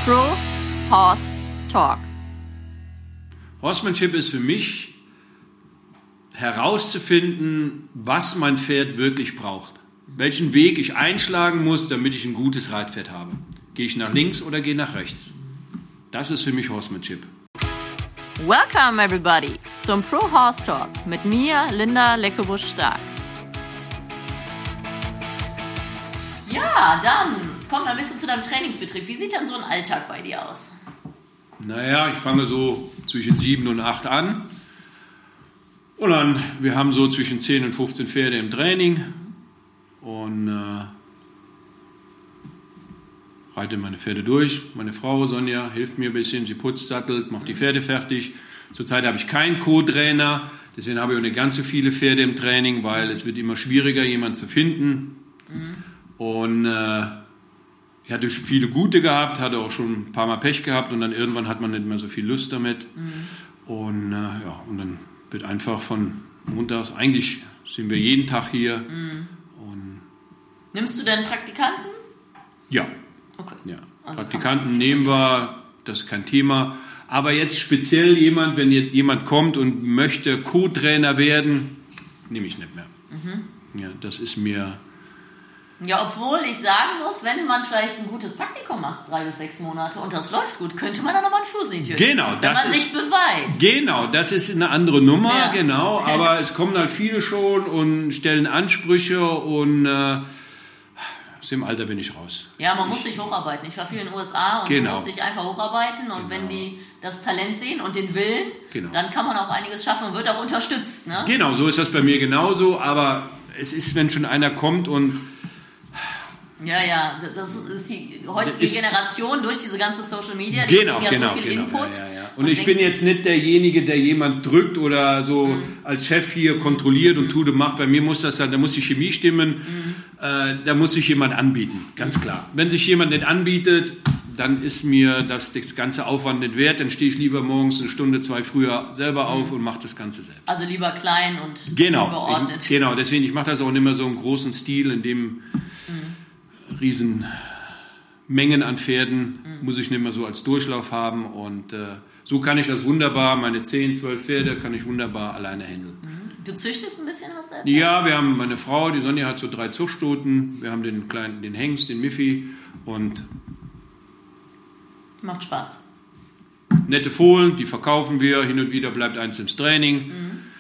Pro Horse Talk. Horsemanship ist für mich herauszufinden, was mein Pferd wirklich braucht. Welchen Weg ich einschlagen muss, damit ich ein gutes Reitpferd habe. Gehe ich nach links oder gehe nach rechts? Das ist für mich Horsemanship. Welcome everybody zum Pro Horse Talk mit mir, Linda Leckebusch-Stark. Ja, dann kommen wir ein bisschen zu deinem Trainingsbetrieb. Wie sieht denn so ein Alltag bei dir aus? Naja, ich fange so zwischen 7 und 8 an. Und dann, wir haben so zwischen 10 und 15 Pferde im Training. Und reite meine Pferde durch. Meine Frau Sonja hilft mir ein bisschen. Sie putzt, sattelt, macht die Pferde fertig. Zurzeit habe ich keinen Co-Trainer. Deswegen habe ich auch nicht ganz so viele Pferde im Training, weil es wird immer schwieriger, jemanden zu finden. Und ich hatte viele gute gehabt, hatte auch schon ein paar Mal Pech gehabt und dann irgendwann hat man nicht mehr so viel Lust damit. Und und dann wird einfach von montags, eigentlich sind wir jeden Tag hier. Und Nimmst du denn Praktikanten? ja, Okay. ja. Also Praktikanten nehmen wir, das ist kein Thema. Aber jetzt speziell wenn jetzt jemand kommt und möchte Co-Trainer werden, nehme ich nicht mehr. Ja, das ist mir... Ja, obwohl ich sagen muss, wenn man vielleicht ein gutes Praktikum macht, 3 bis 6 Monate, und das läuft gut, könnte man dann nochmal einen Fuß in die Tür kriegen, Genau, wenn man sich beweist. Genau, das ist eine andere Nummer, Ja. genau. Aber es kommen halt viele schon und stellen Ansprüche und aus dem Alter bin ich raus. Ja, man muss sich hocharbeiten. Ich war viel in den USA und Genau. du musst dich einfach hocharbeiten und wenn die das Talent sehen und den Willen, Genau. dann kann man auch einiges schaffen und wird auch unterstützt. Ne? Genau, so ist das bei mir genauso. Aber es ist, wenn schon einer kommt und... Ja, das ist die heutige Generation durch diese ganze Social Media. Die Genau, kriegen ja genau, so viel genau. Input. Ja. Und ich bin jetzt nicht derjenige, der jemand drückt oder so als Chef hier kontrolliert und tut und macht. Bei mir muss das halt, da muss die Chemie stimmen, da muss sich jemand anbieten, ganz klar. Wenn sich jemand nicht anbietet, dann ist mir das ganze Aufwand nicht wert. Dann stehe ich lieber morgens 1 Stunde, 2 früher selber auf und mache das Ganze selbst. Also lieber klein und Genau, geordnet. genau. Deswegen, ich mache das auch nicht mehr so im großen Stil, in dem riesen Mengen an Pferden muss ich nicht mehr so als Durchlauf haben. Und so kann ich das wunderbar, meine 10, 12 Pferde kann ich wunderbar alleine handeln. Du züchtest ein bisschen, hast du erzählt? Ja, wir haben meine Frau, die Sonja hat so 3 Zuchtstuten. Wir haben den kleinen, den Hengst, den Miffy und Macht Spaß. nette Fohlen, die verkaufen wir. Hin und wieder bleibt eins ins Training.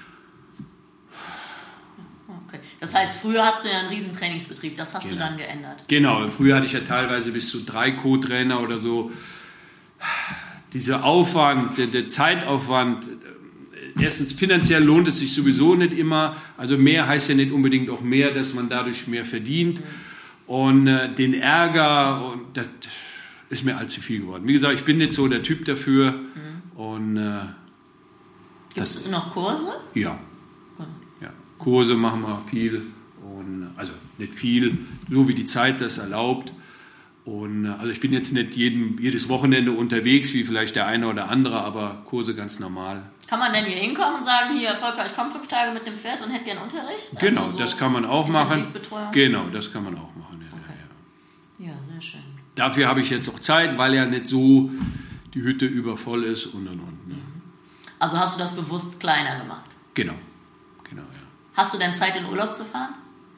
Okay. Das heißt, früher hattest du ja einen riesen Trainingsbetrieb, das hast du dann geändert. Genau, früher hatte ich ja teilweise bis zu 3 Co-Trainer oder so. Dieser Aufwand, der Zeitaufwand, erstens finanziell lohnt es sich sowieso nicht immer. Also mehr heißt ja nicht unbedingt auch mehr, dass man dadurch mehr verdient. Und den Ärger, und das ist mir allzu viel geworden. Wie gesagt, ich bin nicht so der Typ dafür. Und Gibt es noch Kurse? ja. Kurse machen wir viel. Und, also nicht viel, so wie die Zeit das erlaubt. Und also ich bin jetzt nicht jedes Wochenende unterwegs, wie vielleicht der eine oder andere, aber Kurse ganz normal. Kann man denn hier hinkommen und sagen, hier Volker, ich komme 5 Tage mit dem Pferd und hätte gern Unterricht? Also Genau, so das kann man auch machen. Intensivbetreuung? Genau, das kann man auch machen. Ja, sehr schön. Dafür habe ich jetzt auch Zeit, weil ja nicht so die Hütte übervoll ist und. Ne? Also hast du das bewusst kleiner gemacht? Genau, ja. Hast du denn Zeit, in Urlaub zu fahren?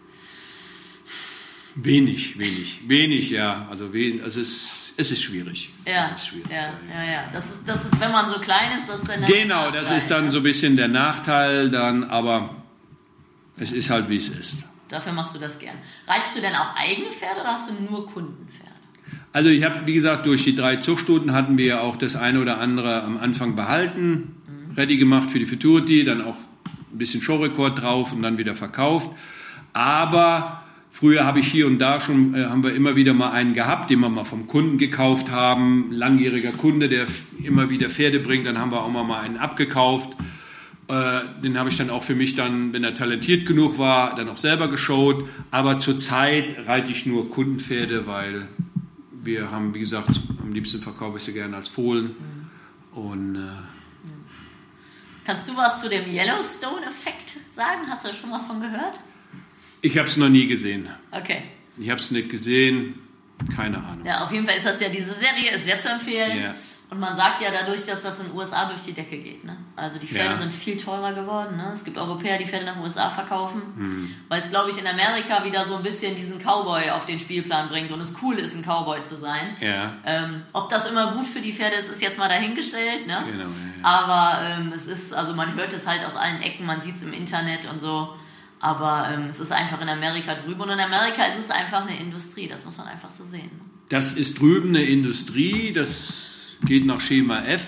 Wenig, ja. Also es ist schwierig. Ja, es ist schwierig. Ja. Das ist, wenn man so klein ist, das ist dann... Genau, das ist dann so ein bisschen der Nachteil dann, aber es ist halt, wie es ist. Dafür machst du das gern. Reitst du denn auch eigene Pferde oder hast du nur Kundenpferde? Also ich habe, wie gesagt, durch die 3 Zuchtstuten hatten wir ja auch das eine oder andere am Anfang behalten, ready gemacht für die Futurity, dann auch ein bisschen Showrekord drauf und dann wieder verkauft. Aber früher habe ich hier und da schon, haben wir immer wieder mal einen gehabt, den wir mal vom Kunden gekauft haben. Langjähriger Kunde, der immer wieder Pferde bringt, dann haben wir auch mal einen abgekauft. Den habe ich dann auch für mich dann, wenn er talentiert genug war, dann auch selber geshowt. Aber zurzeit reite ich nur Kundenpferde, weil wir haben, wie gesagt, am liebsten verkaufe ich sie gerne als Fohlen. Und kannst du was zu dem Yellowstone-Effekt sagen? Hast du schon was von gehört? ich habe es noch nie gesehen. Okay. Ich habe es nicht gesehen. Keine Ahnung. Ja, auf jeden Fall ist das ja, diese Serie ist sehr zu empfehlen. Ja. Und man sagt ja dadurch, dass das in den USA durch die Decke geht. Ne? Also die Pferde sind viel teurer geworden. Ne? Es gibt Europäer, die Pferde nach den USA verkaufen, weil es, glaube ich, in Amerika wieder so ein bisschen diesen Cowboy auf den Spielplan bringt und es cool ist, ein Cowboy zu sein. Ja. Ob das immer gut für die Pferde ist, ist jetzt mal dahingestellt. Ne? Genau, ja. Aber es ist, also man hört es halt aus allen Ecken, man sieht es im Internet und so. Aber es ist einfach in Amerika drüben und in Amerika ist es einfach eine Industrie. Das muss man einfach so sehen. Ne? Das ist drüben eine Industrie, das geht nach Schema F.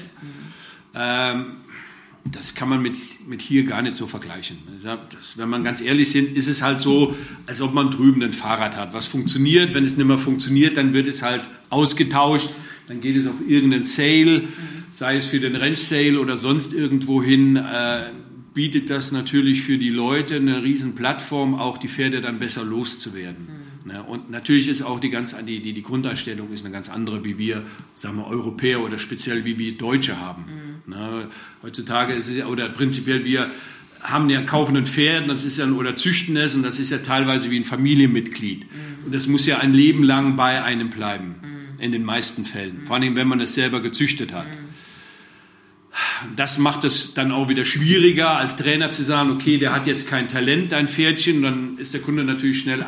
Das kann man mit hier gar nicht so vergleichen. Wenn man ganz ehrlich sind, ist es halt so, als ob man drüben ein Fahrrad hat. Was funktioniert, wenn es nicht mehr funktioniert, dann wird es halt ausgetauscht. Dann geht es auf irgendeinen Sale, sei es für den Ranch-Sale oder sonst irgendwo hin. Bietet das natürlich für die Leute eine riesen Plattform, auch die Pferde dann besser loszuwerden. Und natürlich ist auch die Grundeinstellung ist eine ganz andere, wie wir, sagen wir, Europäer oder speziell wie wir Deutsche haben. Heutzutage ist es ja, oder prinzipiell wir kaufen ein Pferd, das ist ja, oder züchten es und das ist ja teilweise wie ein Familienmitglied. Und das muss ja ein Leben lang bei einem bleiben, in den meisten Fällen. Vor allem, wenn man es selber gezüchtet hat. Das macht es dann auch wieder schwieriger, als Trainer zu sagen, okay, der hat jetzt kein Talent, dein Pferdchen, und dann ist der Kunde natürlich schnell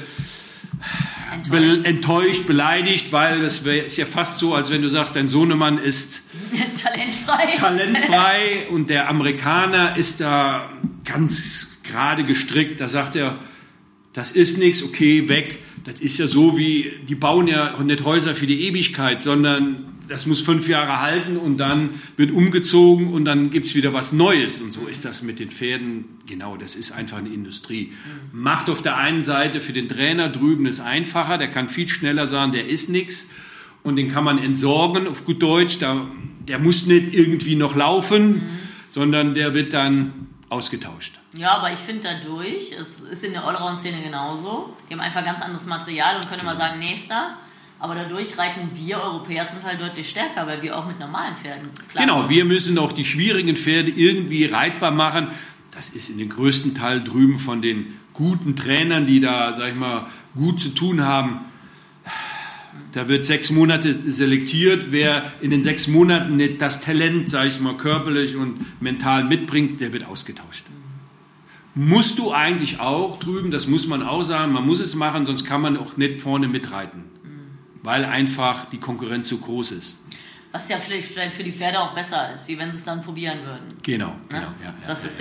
enttäuscht, beleidigt, weil das ist ja fast so, als wenn du sagst, dein Sohnemann ist talentfrei und der Amerikaner ist da ganz gerade gestrickt, da sagt er, das ist nichts, okay, weg. Das ist ja so wie, die bauen ja nicht Häuser für die Ewigkeit, sondern das muss 5 Jahre halten und dann wird umgezogen und dann gibt es wieder was Neues. Und so ist das mit den Pferden. Genau, das ist einfach eine Industrie. Macht auf der einen Seite für den Trainer drüben es einfacher, der kann viel schneller sagen, der ist nichts und den kann man entsorgen, auf gut Deutsch. Der muss nicht irgendwie noch laufen, sondern der wird dann ausgetauscht. Ja, aber ich finde dadurch, es ist in der Allround-Szene genauso, die haben einfach ganz anderes Material und können immer sagen, nächster. Aber dadurch reiten wir Europäer zum Teil deutlich stärker, weil wir auch mit normalen Pferden klar Genau, sind. wir müssen auch die schwierigen Pferde irgendwie reitbar machen. Das ist in den größten Teil drüben von den guten Trainern, die da, sag ich mal, gut zu tun haben. Da wird 6 Monate selektiert. Wer in den 6 Monaten nicht das Talent, sag ich mal, körperlich und mental mitbringt, der wird ausgetauscht. Musst du eigentlich auch drüben, das muss man auch sagen, man muss es machen, sonst kann man auch nicht vorne mitreiten. Weil einfach die Konkurrenz so groß ist. Was ja vielleicht für die Pferde auch besser ist, wie wenn sie es dann probieren würden. Genau. Ja? Das ist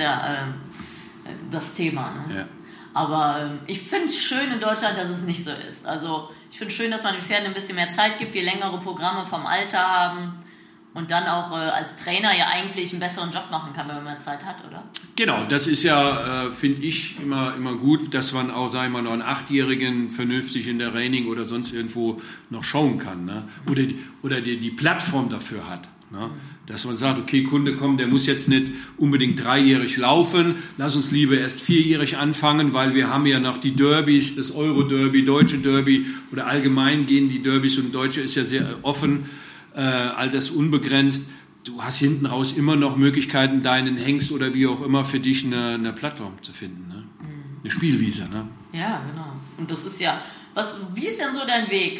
das Thema. Ne? Ja. Aber ich finde es schön in Deutschland, dass es nicht so ist. Also ich finde es schön, dass man den Pferden ein bisschen mehr Zeit gibt, wir längere Programme vom Alter haben und dann auch als Trainer ja eigentlich einen besseren Job machen kann, wenn man mehr Zeit hat, oder? Genau, das ist ja, finde ich, immer gut, dass man auch, sagen wir mal, noch einen 8-Jährigen vernünftig in der Training oder sonst irgendwo noch schauen kann. Ne? Oder die Plattform dafür hat. Ne? Dass man sagt, okay, Kunde, komm, der muss jetzt nicht unbedingt 3-jährig laufen, lass uns lieber erst 4-jährig anfangen, weil wir haben ja noch die Derbys, das Euro-Derby, Deutsche Derby oder allgemein gehen die Derbys und Deutsche ist ja sehr offen, all das unbegrenzt. Du hast hinten raus immer noch Möglichkeiten, deinen Hengst oder wie auch immer für dich eine Plattform zu finden. Ne? Eine Spielwiese. Ne? Ja, genau. Und das ist ja, wie ist denn so dein Weg?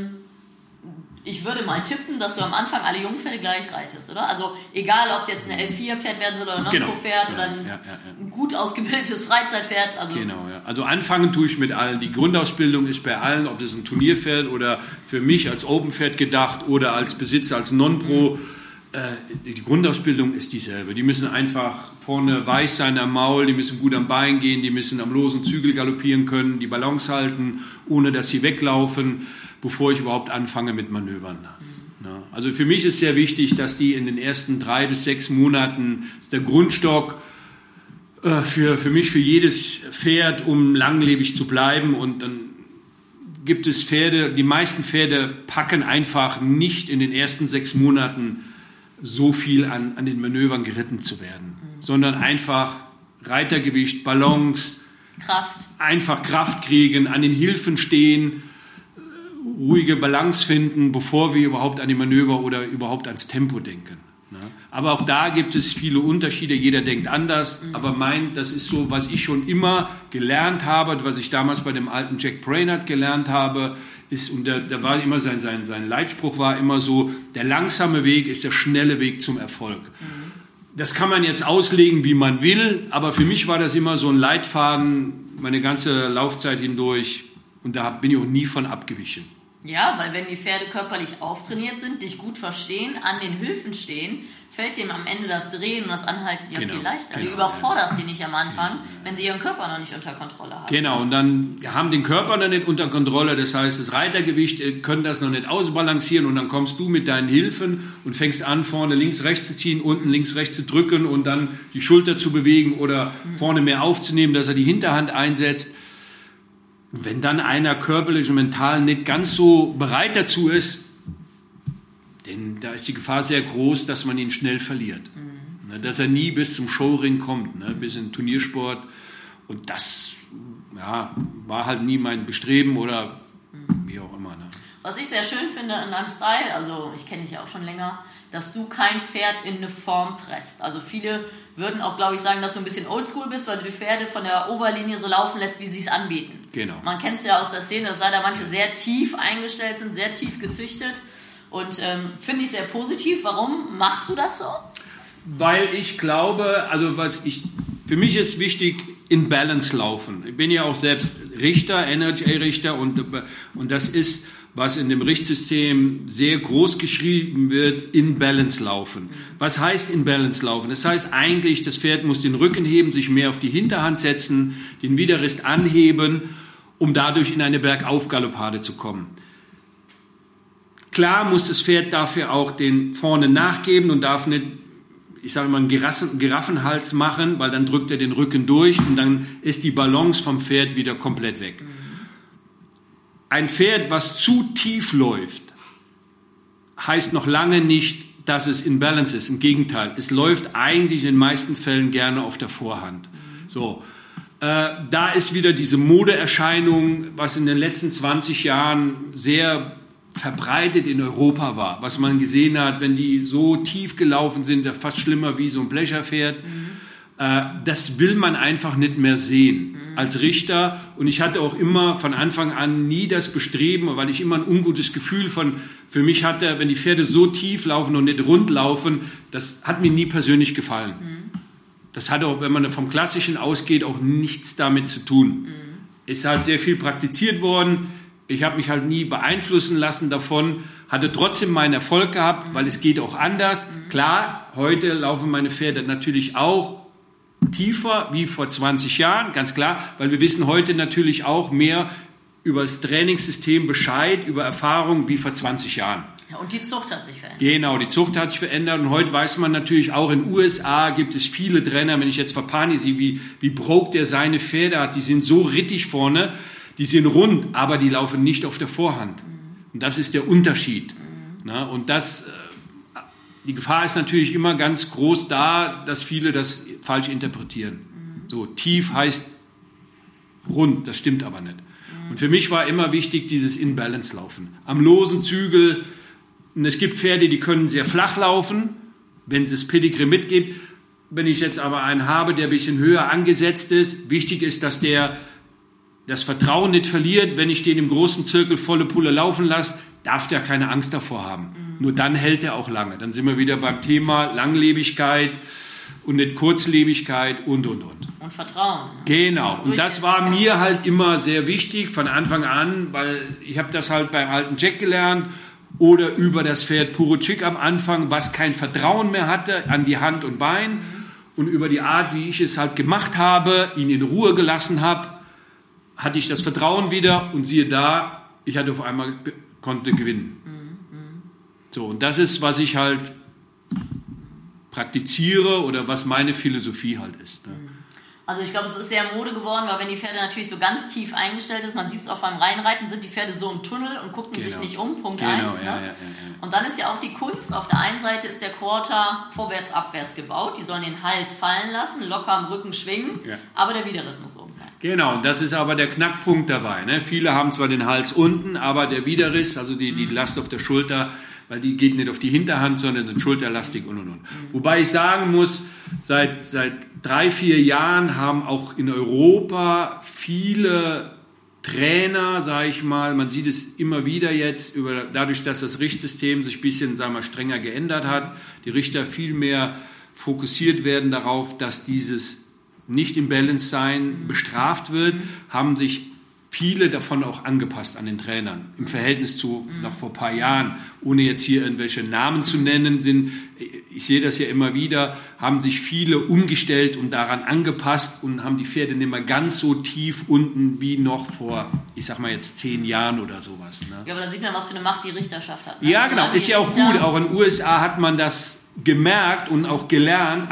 Ich würde mal tippen, dass du am Anfang alle Jungpferde gleich reitest, oder? Also egal, ob es jetzt ein L4-Pferd werden soll oder ein Nonpro-Pferd oder ein gut ausgebildetes Freizeitpferd. Also genau, ja. Also anfangen tue ich mit allen. Die Grundausbildung ist bei allen, ob das ein Turnierpferd oder für mich als Open-Pferd gedacht oder als Besitzer, als Non-Pro. Die Grundausbildung ist dieselbe. Die müssen einfach vorne weich sein am Maul, die müssen gut am Bein gehen, die müssen am losen Zügel galoppieren können, die Balance halten, ohne dass sie weglaufen, bevor ich überhaupt anfange mit Manövern. Ja, also für mich ist sehr wichtig, dass die in den ersten 3 bis 6 Monaten, ist der Grundstock für mich, für jedes Pferd, um langlebig zu bleiben. Und dann gibt es Pferde, die meisten Pferde packen einfach nicht in den ersten 6 Monaten so viel an den Manövern geritten zu werden, sondern einfach Reitergewicht, Balance, einfach Kraft kriegen, an den Hilfen stehen, ruhige Balance finden, bevor wir überhaupt an die Manöver oder überhaupt ans Tempo denken. Aber auch da gibt es viele Unterschiede, jeder denkt anders, aber das ist so, was ich schon immer gelernt habe, was ich damals bei dem alten Jack Brainerd gelernt habe, und da war immer sein Leitspruch war immer so, der langsame Weg ist der schnelle Weg zum Erfolg. Das kann man jetzt auslegen, wie man will, aber für mich war das immer so ein Leitfaden, meine ganze Laufzeit hindurch, und da bin ich auch nie von abgewichen. Ja, weil wenn die Pferde körperlich auftrainiert sind, dich gut verstehen, an den Höfen stehen, fällt dem am Ende das Drehen und das Anhalten ja viel leichter. Du überforderst die nicht am Anfang, wenn sie ihren Körper noch nicht unter Kontrolle haben. Genau, und dann haben den Körper noch nicht unter Kontrolle, das heißt, das Reitergewicht können das noch nicht ausbalancieren, und dann kommst du mit deinen Hilfen und fängst an, vorne links, rechts zu ziehen, unten links, rechts zu drücken und dann die Schulter zu bewegen oder vorne mehr aufzunehmen, dass er die Hinterhand einsetzt. Wenn dann einer körperlich und mental nicht ganz so bereit dazu ist, denn da ist die Gefahr sehr groß, dass man ihn schnell verliert. Dass er nie bis zum Showring kommt, bis in den Turniersport. Und das war halt nie mein Bestreben oder wie auch immer. Was ich sehr schön finde in deinem Style, also ich kenne dich ja auch schon länger, dass du kein Pferd in eine Form presst. Also viele würden auch, glaube ich, sagen, dass du ein bisschen oldschool bist, weil du die Pferde von der Oberlinie so laufen lässt, wie sie es anbieten. Genau. Man kennt es ja aus der Szene, dass leider manche sehr tief eingestellt sind, sehr tief gezüchtet. Und finde ich sehr positiv. Warum machst du das so? Weil ich glaube, für mich ist wichtig, in Balance laufen. Ich bin ja auch selbst Richter, NHA-Richter, und das ist, was in dem Richtsystem sehr groß geschrieben wird, in Balance laufen. Was heißt in Balance laufen? Das heißt eigentlich, das Pferd muss den Rücken heben, sich mehr auf die Hinterhand setzen, den Widerrist anheben, um dadurch in eine Bergaufgaloppade zu kommen. Klar muss das Pferd dafür auch den vorne nachgeben und darf nicht, ich sage mal, einen Giraffenhals machen, weil dann drückt er den Rücken durch und dann ist die Balance vom Pferd wieder komplett weg. Ein Pferd, was zu tief läuft, heißt noch lange nicht, dass es in Balance ist. Im Gegenteil, es läuft eigentlich in den meisten Fällen gerne auf der Vorhand. So. Da ist wieder diese Modeerscheinung, was in den letzten 20 Jahren sehr verbreitet in Europa war, was man gesehen hat, wenn die so tief gelaufen sind, fast schlimmer wie so ein Blecherpferd. Das will man einfach nicht mehr sehen als Richter. Und ich hatte auch immer von Anfang an nie das Bestreben, weil ich immer ein ungutes Gefühl für mich hatte, wenn die Pferde so tief laufen und nicht rund laufen, das hat mir nie persönlich gefallen. Das hat auch, wenn man vom Klassischen ausgeht, auch nichts damit zu tun. Ist halt sehr viel praktiziert worden. Ich habe mich halt nie beeinflussen lassen davon, hatte trotzdem meinen Erfolg gehabt, weil es geht auch anders. Klar, heute laufen meine Pferde natürlich auch tiefer wie vor 20 Jahren, ganz klar, weil wir wissen heute natürlich auch mehr über das Trainingssystem Bescheid, über Erfahrung wie vor 20 Jahren. Ja, und die Zucht hat sich verändert. Genau, die Zucht hat sich verändert und heute weiß man natürlich auch, in den USA gibt es viele Trainer, wenn ich jetzt Fapani sehe, wie Broke der seine Pferde hat, die sind so rittig vorne, die sind rund, aber die laufen nicht auf der Vorhand. Und das ist der Unterschied. Na, und die Gefahr ist natürlich immer ganz groß da, dass viele das falsch interpretieren. So, tief heißt rund, das stimmt aber nicht. Und für mich war immer wichtig, dieses In-Balance laufen. Am losen Zügel, und es gibt Pferde, die können sehr flach laufen, wenn es das Pedigree mitgibt. Wenn ich jetzt aber einen habe, der ein bisschen höher angesetzt ist, wichtig ist, dass der das Vertrauen nicht verliert. Wenn ich den im großen Zirkel volle Pulle laufen lasse, darf der keine Angst davor haben. Nur dann hält er auch lange. Dann sind wir wieder beim Thema Langlebigkeit und nicht Kurzlebigkeit und. Und Vertrauen. Genau. Und das war mir halt immer sehr wichtig von Anfang an, weil ich habe das halt beim alten Jack gelernt oder über das Pferd Puro Chick am Anfang, was kein Vertrauen mehr hatte an die Hand und Bein, und über die Art, wie ich es halt gemacht habe, ihn in Ruhe gelassen habe, hatte ich das Vertrauen wieder und siehe da, ich hatte auf einmal, konnte gewinnen. So, und das ist, was ich halt praktiziere oder was meine Philosophie halt ist. Ne? Also ich glaube, es ist sehr Mode geworden, weil wenn die Pferde natürlich so ganz tief eingestellt ist, man sieht es auch beim Reinreiten, sind die Pferde so im Tunnel und gucken sich nicht um, Punkt 1. Ja. Und dann ist ja auch die Kunst, auf der einen Seite ist der Quarter vorwärts, abwärts gebaut, die sollen den Hals fallen lassen, locker am Rücken schwingen, aber der Widerriss muss oben sein. Genau, und das ist aber der Knackpunkt dabei. Ne? Viele haben zwar den Hals unten, aber der Widerriss, also die Last auf der Schulter, weil die geht nicht auf die Hinterhand, sondern sind schulterlastig und. Wobei ich sagen muss, seit 3-4 Jahren haben auch in Europa viele Trainer, sage ich mal, man sieht es immer wieder jetzt, dadurch, dass das Richtsystem sich ein bisschen, sagen wir, strenger geändert hat, die Richter viel mehr fokussiert werden darauf, dass dieses nicht im Balance sein bestraft wird, haben sich viele davon auch angepasst an den Trainern. Im Verhältnis zu noch vor ein paar Jahren, ohne jetzt hier irgendwelche Namen zu nennen, ich sehe das ja immer wieder, haben sich viele umgestellt und daran angepasst und haben die Pferde nicht mehr ganz so tief unten wie noch vor, ich sag mal jetzt 10 Jahren oder sowas. Ne? Ja, aber dann sieht man, was für eine Macht die Richterschaft hat. Ne? Ja, genau, ist ja auch gut. Auch in den USA hat man das gemerkt und auch gelernt,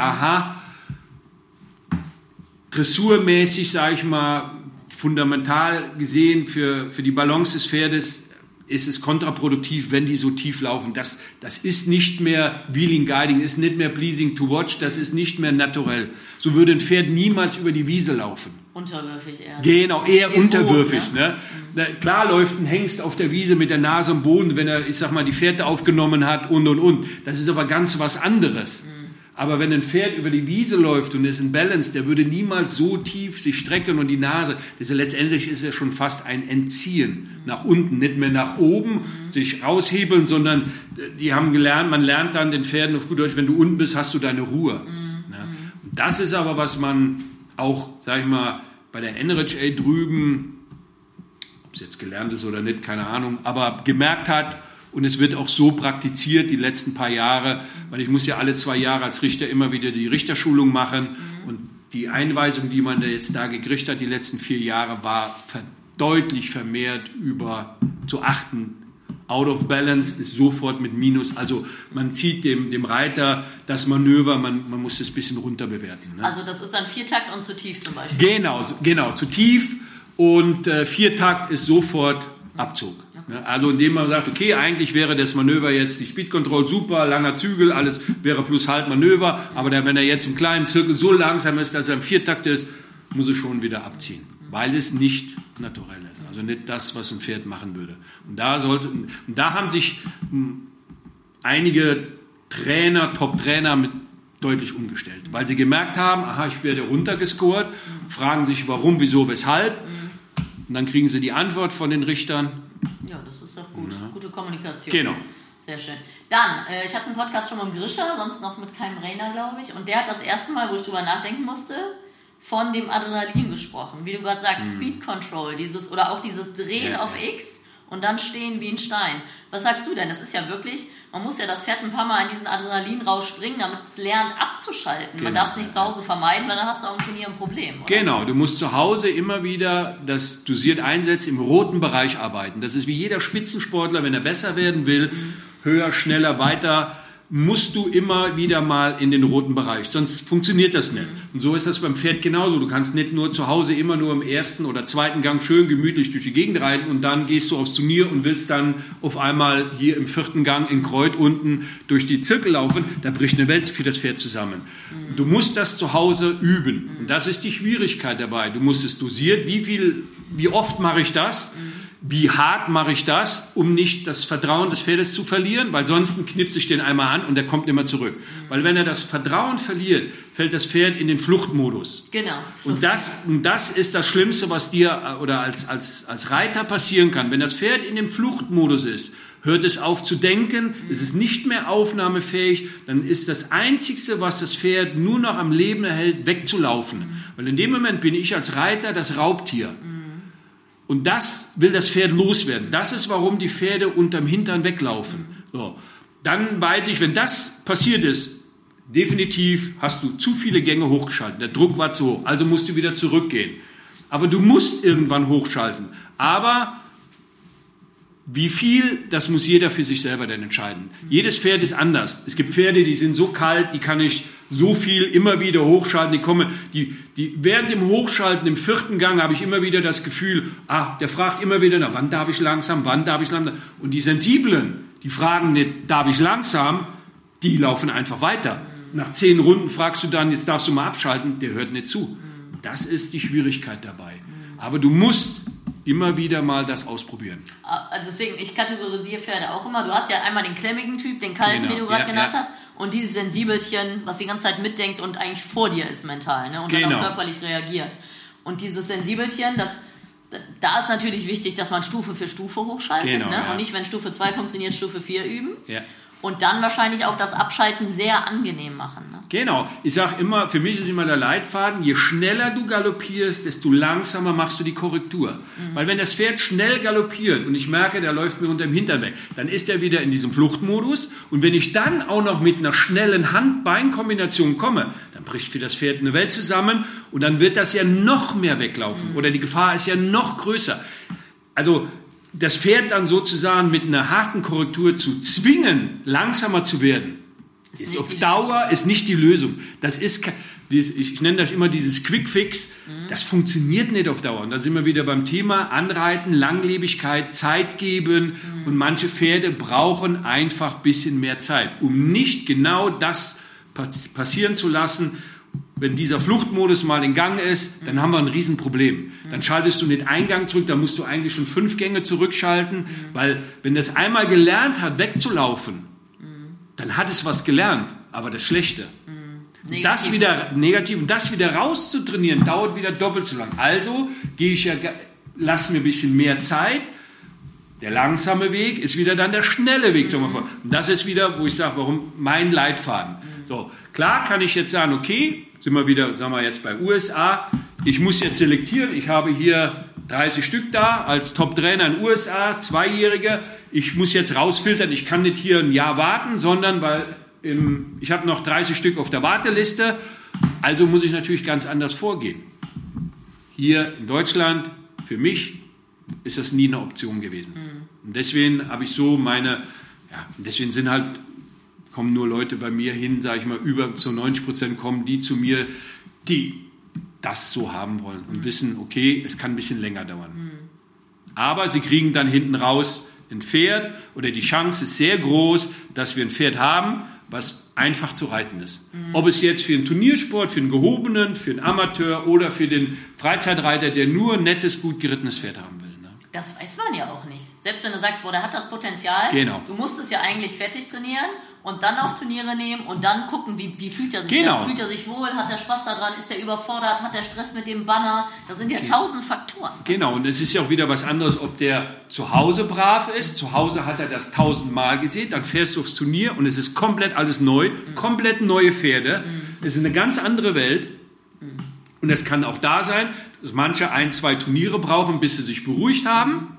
dressurmäßig, sage ich mal, fundamental gesehen für die Balance des Pferdes ist es kontraproduktiv, wenn die so tief laufen. Das ist nicht mehr Wheeling Guiding, ist nicht mehr pleasing to watch, das ist nicht mehr naturell. So würde ein Pferd niemals über die Wiese laufen. Unterwürfig eher. Genau, eher unterwürfig. Hoch, ne? Klar läuft ein Hengst auf der Wiese mit der Nase am Boden, wenn er, ich sag mal, die Fährte aufgenommen hat und. Das ist aber ganz was anderes. Aber wenn ein Pferd über die Wiese läuft und ist in Balance, der würde niemals so tief sich strecken und die Nase, letztendlich ist ja schon fast ein Entziehen nach unten, nicht mehr nach oben, sich raushebeln, sondern die haben gelernt, man lernt dann den Pferden auf gut Deutsch, wenn du unten bist, hast du deine Ruhe. Ja. Und das ist aber, was man auch, sag ich mal, bei der NRHA drüben, ob es jetzt gelernt ist oder nicht, keine Ahnung, aber gemerkt hat. Und es wird auch so praktiziert die letzten paar Jahre, weil ich muss ja alle 2 Jahre als Richter immer wieder die Richterschulung machen. Und die Einweisung, die man da jetzt da gekriegt hat, die letzten 4 Jahre, war deutlich vermehrt zu achten. Out of balance ist sofort mit Minus. Also man zieht dem Reiter das Manöver, man muss das ein bisschen runter bewerten. Ne? Also das ist dann 4-Takt und zu tief zum Beispiel? Genau, zu tief. Und 4-Takt ist sofort Abzug. Also indem man sagt, okay, eigentlich wäre das Manöver jetzt die Speed Control super, langer Zügel, alles wäre plus halb Manöver, aber wenn er jetzt im kleinen Zirkel so langsam ist, dass er im 4-Takt ist, muss er schon wieder abziehen, weil es nicht naturell ist, also nicht das, was ein Pferd machen würde. Und da haben sich einige Top-Trainer mit deutlich umgestellt, weil sie gemerkt haben, ich werde runtergescored, fragen sich warum, wieso, weshalb, und dann kriegen sie die Antwort von den Richtern. Ja, das ist doch gut. Ja. Gute Kommunikation. Genau. Sehr schön. Dann, ich hatte einen Podcast schon mit dem Grischer, sonst noch mit keinem Rainer, glaube ich. Und der hat das erste Mal, wo ich drüber nachdenken musste, von dem Adrenalin gesprochen. Wie du gerade sagst, Speed Control, oder auch dieses Drehen auf X und dann stehen wie ein Stein. Was sagst du denn? Das ist ja wirklich, man muss ja das Pferd ein paar Mal in diesen Adrenalinrausch bringen, damit es lernt abzuschalten. Genau. Man darf es nicht zu Hause vermeiden, weil dann hast du auch im Turnier ein Problem. Oder? Genau, du musst zu Hause immer wieder das dosiert einsetzen, im roten Bereich arbeiten. Das ist wie jeder Spitzensportler, wenn er besser werden will, höher, schneller, weiter, musst du immer wieder mal in den roten Bereich, sonst funktioniert das nicht. Und so ist das beim Pferd genauso. Du kannst nicht nur zu Hause immer nur im 1. oder 2. Gang schön gemütlich durch die Gegend reiten und dann gehst du aufs Turnier und willst dann auf einmal hier im 4. Gang in Kreuth unten durch die Zirkel laufen. Da bricht eine Welt für das Pferd zusammen. Du musst das zu Hause üben. Und das ist die Schwierigkeit dabei. Du musst es dosiert. Wie oft mache ich das? Wie hart mache ich das, um nicht das Vertrauen des Pferdes zu verlieren? Weil sonst knipse ich den einmal an und der kommt nicht mehr zurück. Weil wenn er das Vertrauen verliert, fällt das Pferd in den Fluchtmodus. Genau. Und das ist das Schlimmste, was dir oder als Reiter passieren kann. Wenn das Pferd in dem Fluchtmodus ist, hört es auf zu denken, es ist nicht mehr aufnahmefähig, dann ist das Einzige, was das Pferd nur noch am Leben erhält, wegzulaufen. Weil in dem Moment bin ich als Reiter das Raubtier. Und das will das Pferd loswerden. Das ist, warum die Pferde unterm Hintern weglaufen. So. Dann weiß ich, wenn das passiert ist, definitiv hast du zu viele Gänge hochgeschaltet. Der Druck war zu hoch, also musst du wieder zurückgehen. Aber du musst irgendwann hochschalten. Aber wie viel, das muss jeder für sich selber dann entscheiden. Jedes Pferd ist anders. Es gibt Pferde, die sind so kalt, die kann ich so viel immer wieder hochschalten. Die während dem Hochschalten im 4. Gang habe ich immer wieder das Gefühl, der fragt immer wieder, wann darf ich langsam? Und die Sensiblen, die fragen nicht, darf ich langsam? Die laufen einfach weiter. Nach 10 Runden fragst du dann, jetzt darfst du mal abschalten, der hört nicht zu. Das ist die Schwierigkeit dabei. Aber du musst immer wieder mal das ausprobieren. Also deswegen, ich kategorisiere Pferde auch immer. Du hast ja einmal den klemmigen Typ, den kalten, den du gerade genannt hast, und dieses Sensibelchen, was die ganze Zeit mitdenkt und eigentlich vor dir ist mental, ne? Und dann auch körperlich reagiert. Und dieses Sensibelchen, das da ist natürlich wichtig, dass man Stufe für Stufe hochschaltet. Genau, ne? ja. Und nicht, wenn Stufe 2 funktioniert, Stufe 4 üben. Ja. Und dann wahrscheinlich auch das Abschalten sehr angenehm machen. Ne? Genau. Ich sage immer, für mich ist immer der Leitfaden, je schneller du galoppierst, desto langsamer machst du die Korrektur. Weil wenn das Pferd schnell galoppiert und ich merke, der läuft mir unter dem Hintern weg, dann ist er wieder in diesem Fluchtmodus. Und wenn ich dann auch noch mit einer schnellen Hand-Bein-Kombination komme, dann bricht für das Pferd eine Welt zusammen und dann wird das ja noch mehr weglaufen. Oder die Gefahr ist ja noch größer. Also das Pferd dann sozusagen mit einer harten Korrektur zu zwingen, langsamer zu werden, ist auf Dauer ist nicht die Lösung. Das ist, ich nenne das immer dieses Quick-Fix, das funktioniert nicht auf Dauer. Und da sind wir wieder beim Thema Anreiten, Langlebigkeit, Zeit geben. Und manche Pferde brauchen einfach ein bisschen mehr Zeit, um nicht genau das passieren zu lassen. Wenn dieser Fluchtmodus mal in Gang ist, dann haben wir ein Riesenproblem. Dann schaltest du nicht einen Gang zurück, dann musst du eigentlich schon 5 Gänge zurückschalten, weil wenn das einmal gelernt hat, wegzulaufen, dann hat es was gelernt, aber das Schlechte. Und das wieder rauszutrainieren, dauert wieder doppelt so lang. Also lass mir ein bisschen mehr Zeit. Der langsame Weg ist wieder dann der schnelle Weg. Und das ist wieder, wo ich sage, warum mein Leitfaden. So, klar kann ich jetzt sagen, okay, sind wir wieder, sagen wir jetzt bei USA, ich muss jetzt selektieren, ich habe hier 30 Stück da, als Top-Trainer in den USA, 2-Jährige, ich muss jetzt rausfiltern, ich kann nicht hier ein Jahr warten, sondern weil ich habe noch 30 Stück auf der Warteliste, also muss ich natürlich ganz anders vorgehen. Hier in Deutschland, für mich, ist das nie eine Option gewesen. Und deswegen habe ich so deswegen kommen nur Leute bei mir hin, sage ich mal, über zu 90% kommen die zu mir, die das so haben wollen und wissen, okay, es kann ein bisschen länger dauern. Aber sie kriegen dann hinten raus ein Pferd oder die Chance ist sehr groß, dass wir ein Pferd haben, was einfach zu reiten ist. Ob es jetzt für einen Turniersport, für einen gehobenen, für einen Amateur oder für den Freizeitreiter, der nur ein nettes, gut gerittenes Pferd haben will. Ne? Das weiß man ja auch nicht. Selbst wenn du sagst, der hat das Potenzial, du musst es ja eigentlich fertig trainieren und dann auf Turniere nehmen und dann gucken, wie fühlt er sich. Genau. Fühlt er sich wohl, hat er Spaß daran, ist er überfordert, hat er Stress mit dem Banner, das sind ja 1000 Faktoren. Genau, und es ist ja auch wieder was anderes, ob der zu Hause brav ist, zu Hause hat er das 1000 Mal gesehen, dann fährst du aufs Turnier und es ist komplett alles neu, komplett neue Pferde, es ist eine ganz andere Welt und es kann auch da sein, dass manche 1-2 Turniere brauchen, bis sie sich beruhigt haben,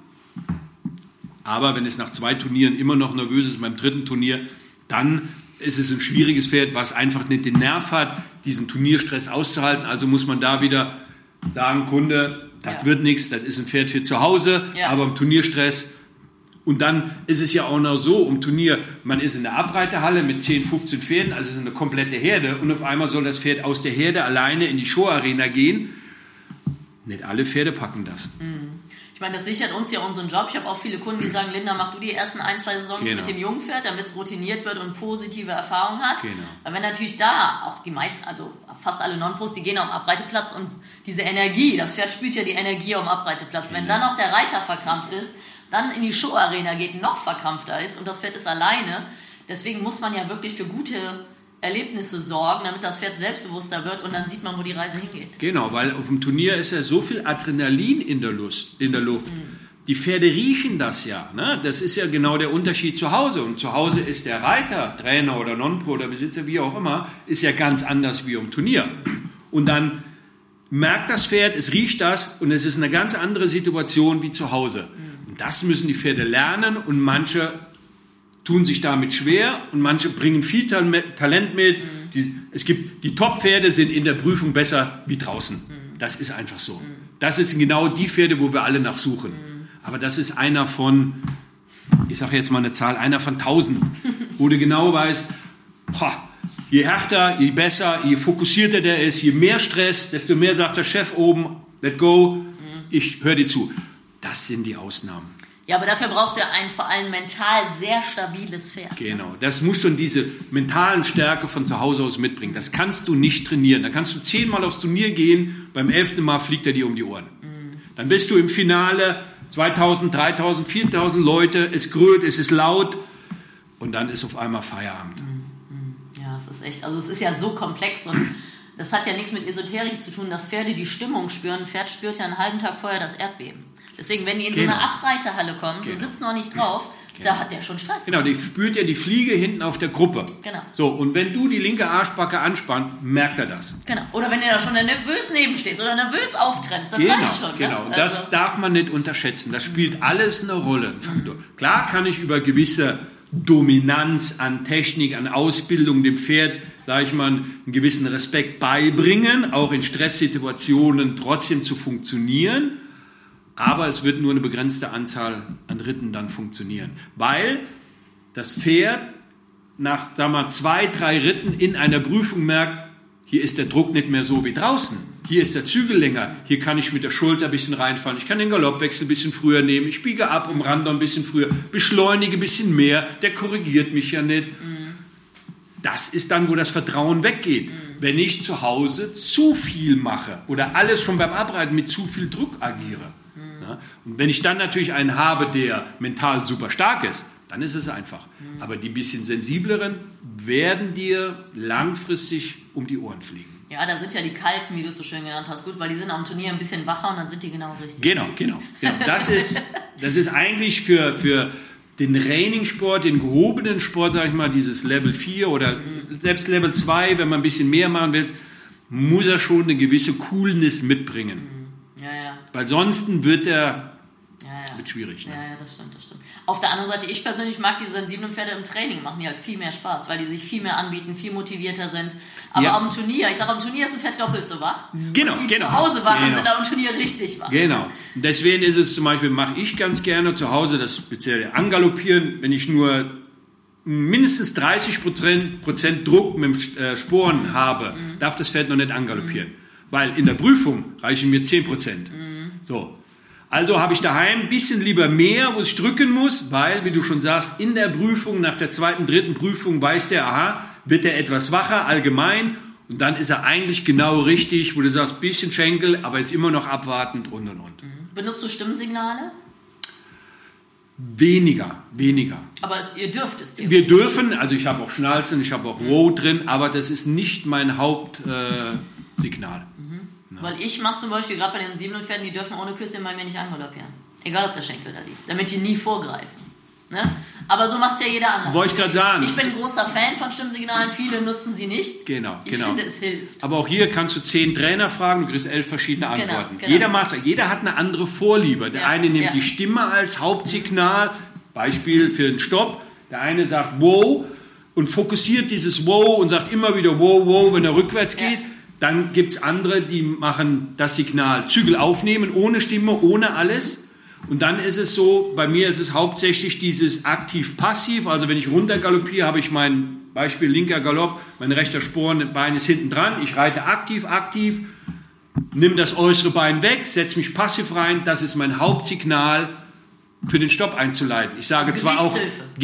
aber wenn es nach 2 Turnieren immer noch nervös ist, beim 3. Turnier, dann ist es ein schwieriges Pferd, was einfach nicht den Nerv hat, diesen Turnierstress auszuhalten. Also muss man da wieder sagen, Kunde, das wird nichts, das ist ein Pferd für zu Hause, aber im Turnierstress. Und dann ist es ja auch noch so, im Turnier, man ist in der Abreiterhalle mit 10, 15 Pferden, also es ist eine komplette Herde und auf einmal soll das Pferd aus der Herde alleine in die Showarena gehen. Nicht alle Pferde packen das. Ich meine, das sichert uns ja unseren Job. Ich habe auch viele Kunden, die sagen, Linda, mach du die ersten 1-2 Saisons mit dem Jungpferd, damit es routiniert wird und positive Erfahrungen hat. Genau. Weil wenn natürlich da auch die meisten, also fast alle Non-Pros, die gehen auf den Abreiteplatz und diese Energie, das Pferd spürt ja die Energie am Abreiteplatz. Wenn dann auch der Reiter verkrampft ist, dann in die Showarena geht, noch verkrampfter ist und das Pferd ist alleine. Deswegen muss man ja wirklich für gute Erlebnisse sorgen, damit das Pferd selbstbewusster wird und dann sieht man, wo die Reise hingeht. Genau, weil auf dem Turnier ist ja so viel Adrenalin in der Luft. Die Pferde riechen das ja. Ne? Das ist ja genau der Unterschied zu Hause. Und zu Hause ist der Reiter, Trainer oder Non-Pro oder Besitzer, wie auch immer, ist ja ganz anders wie am Turnier. Und dann merkt das Pferd, es riecht das und es ist eine ganz andere Situation wie zu Hause. Und das müssen die Pferde lernen und manche tun sich damit schwer und manche bringen viel Talent mit. Die Top-Pferde sind in der Prüfung besser wie draußen. Das ist einfach so. Das sind genau die Pferde, wo wir alle nachsuchen. Aber das ist einer von, ich sage jetzt mal eine Zahl, einer von 1000, wo du genau weißt, je härter, je besser, je fokussierter der ist, je mehr Stress, desto mehr sagt der Chef oben, let go, ich höre dir zu. Das sind die Ausnahmen. Ja, aber dafür brauchst du ja ein vor allem mental sehr stabiles Pferd. Genau, das muss schon diese mentalen Stärke von zu Hause aus mitbringen. Das kannst du nicht trainieren. Da kannst du 10-mal aufs Turnier gehen, beim 11. Mal fliegt er dir um die Ohren. Dann bist du im Finale, 2000, 3000, 4000 Leute, es grölt, es ist laut und dann ist auf einmal Feierabend. Ja, es ist echt, also es ist ja so komplex und das hat ja nichts mit Esoterik zu tun, dass Pferde die Stimmung spüren. Ein Pferd spürt ja einen halben Tag vorher das Erdbeben. Deswegen, wenn die in so eine Abreiterhalle kommen, die sitzen noch nicht drauf, da hat der schon Stress. Genau, die spürt ja die Fliege hinten auf der Gruppe. Genau. So, und wenn du die linke Arschbacke anspannst, merkt er das. Genau. Oder wenn er da schon nervös nebenstehst oder nervös auftrennst, das reicht schon. Genau, ne? Das darf man nicht unterschätzen. Das spielt alles eine Rolle, ein Faktor. Klar kann ich über gewisse Dominanz an Technik, an Ausbildung dem Pferd, sage ich mal, einen gewissen Respekt beibringen, auch in Stresssituationen trotzdem zu funktionieren. Aber es wird nur eine begrenzte Anzahl an Ritten dann funktionieren. Weil das Pferd nach, sagen wir mal, 2, 3 Ritten in einer Prüfung merkt, hier ist der Druck nicht mehr so wie draußen. Hier ist der Zügel länger. Hier kann ich mit der Schulter ein bisschen reinfahren. Ich kann den Galoppwechsel ein bisschen früher nehmen. Ich biege ab um Rand ein bisschen früher. Beschleunige ein bisschen mehr. Der korrigiert mich ja nicht. Das ist dann, wo das Vertrauen weggeht. Wenn ich zu Hause zu viel mache oder alles schon beim Abreiten mit zu viel Druck agiere. Ja? Und wenn ich dann natürlich einen habe, der mental super stark ist, dann ist es einfach. Aber die bisschen sensibleren werden dir langfristig um die Ohren fliegen. Ja, da sind ja die Kalten, wie du es so schön genannt hast, gut, weil die sind am Turnier ein bisschen wacher und dann sind die genau richtig. Genau. Das ist eigentlich für den Trainingssport, den gehobenen Sport, sage ich mal, dieses Level 4 oder selbst Level 2, wenn man ein bisschen mehr machen will, muss er schon eine gewisse Coolness mitbringen. Ja. Weil sonst wird schwierig. Ne? Ja, das stimmt. Auf der anderen Seite, ich persönlich mag diese sensiblen Pferde im Training, machen die halt viel mehr Spaß, weil die sich viel mehr anbieten, viel motivierter sind. Aber am Turnier, ist ein Pferd doppelt so wach. Genau, und die zu Hause wach sind am Turnier richtig wach. Genau. Deswegen ist es zum Beispiel, mache ich ganz gerne zu Hause das spezielle Angaloppieren, wenn ich nur mindestens 30% Druck mit dem Sporen habe, darf das Pferd noch nicht angaloppieren. Weil in der Prüfung reichen mir 10%. So. Also habe ich daheim ein bisschen lieber mehr, wo ich drücken muss, weil, wie du schon sagst, in der Prüfung, nach der 2., 3. Prüfung weiß der, aha, wird er etwas wacher, allgemein, und dann ist er eigentlich genau richtig, wo du sagst, bisschen Schenkel, aber ist immer noch abwartend und. Benutzt du Stimmsignale? Weniger. Aber ihr dürft es. Wir dürfen, also ich habe auch Schnalzen, ich habe auch Wow drin, aber das ist nicht mein Hauptsignal. Weil ich mache zum Beispiel, gerade bei den 7 Pferden, die dürfen ohne Küsschen bei mir nicht angaloppieren. Egal, ob der Schenkel da liegt. Damit die nie vorgreifen. Ne? Aber so macht es ja jeder anders. Wollte ich gerade sagen. Ich bin ein großer Fan von Stimmsignalen. Viele nutzen sie nicht. Genau. Ich finde, es hilft. Aber auch hier kannst du 10 Trainer fragen, du kriegst 11 verschiedene Antworten. Genau. Jeder hat eine andere Vorliebe. Der eine nimmt die Stimme als Hauptsignal. Beispiel für einen Stopp. Der eine sagt Wow und fokussiert dieses Wow und sagt immer wieder Wow, wenn er rückwärts geht. Dann gibt es andere, die machen das Signal Zügel aufnehmen, ohne Stimme, ohne alles. Und dann ist es so, bei mir ist es hauptsächlich dieses aktiv-passiv. Also wenn ich runter galoppiere, habe ich mein Beispiel linker Galopp, mein rechter Sporenbein ist hinten dran. Ich reite aktiv, nimm das äußere Bein weg, setze mich passiv rein. Das ist mein Hauptsignal für den Stopp einzuleiten. Ich sage zwar auch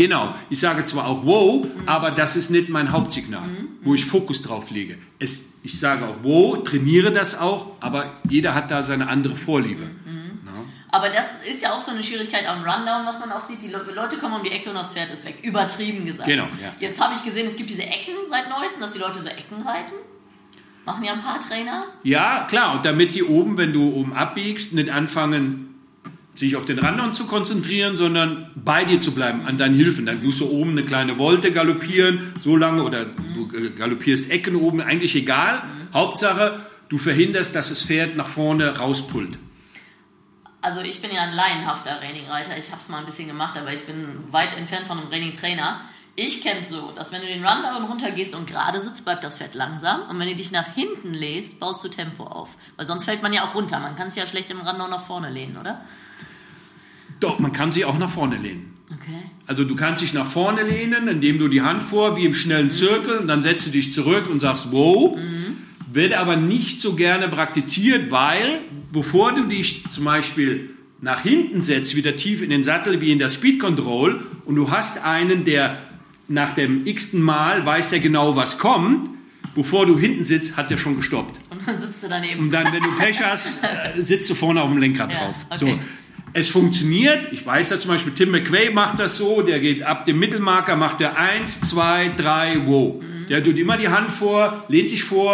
Wow, aber das ist nicht mein Hauptsignal, wo ich Fokus drauf lege. Ich sage auch Wow, trainiere das auch, aber jeder hat da seine andere Vorliebe. Aber das ist ja auch so eine Schwierigkeit am Rundown, was man auch sieht. Die Leute kommen um die Ecke und das Pferd ist weg. Übertrieben gesagt. Genau, ja. Jetzt habe ich gesehen, es gibt diese Ecken seit Neuestem, dass die Leute so Ecken reiten. Machen ja ein paar Trainer. Ja, klar. Und damit die oben, wenn du oben abbiegst, nicht anfangen, sich auf den Rundown zu konzentrieren, sondern bei dir zu bleiben, an deinen Hilfen. Dann tust du oben eine kleine Volte galoppieren, so lange, oder du galoppierst Ecken oben, eigentlich egal. Hauptsache, du verhinderst, dass das Pferd nach vorne rauspullt. Also ich bin ja ein laienhafter Reining-Reiter. Ich habe es mal ein bisschen gemacht, aber ich bin weit entfernt von einem Reining-Trainer. Ich kenne es so, dass wenn du den Rundown runtergehst und gerade sitzt, bleibt das Pferd langsam. Und wenn du dich nach hinten lässt, baust du Tempo auf. Weil sonst fällt man ja auch runter. Man kann sich ja schlecht im Rundown nach vorne lehnen, oder? Doch, man kann sich auch nach vorne lehnen. Okay. Also du kannst dich nach vorne lehnen, indem du die Hand vor, wie im schnellen Zirkel, und dann setzt du dich zurück und sagst Wow. Wird aber nicht so gerne praktiziert, weil bevor du dich zum Beispiel nach hinten setzt, wieder tief in den Sattel wie in der Speed Control, und du hast einen, der nach dem x-ten Mal weiß er genau, was kommt, bevor du hinten sitzt, hat der schon gestoppt. Und dann sitzt du daneben. Und dann, wenn du Pech hast, sitzt du vorne auf dem Lenkrad drauf. Okay. So. Es funktioniert, ich weiß ja zum Beispiel, Tim McVeigh macht das so, der geht ab dem Mittelmarker, macht der 1, 2, 3, wow. Der tut immer die Hand vor, lehnt sich vor,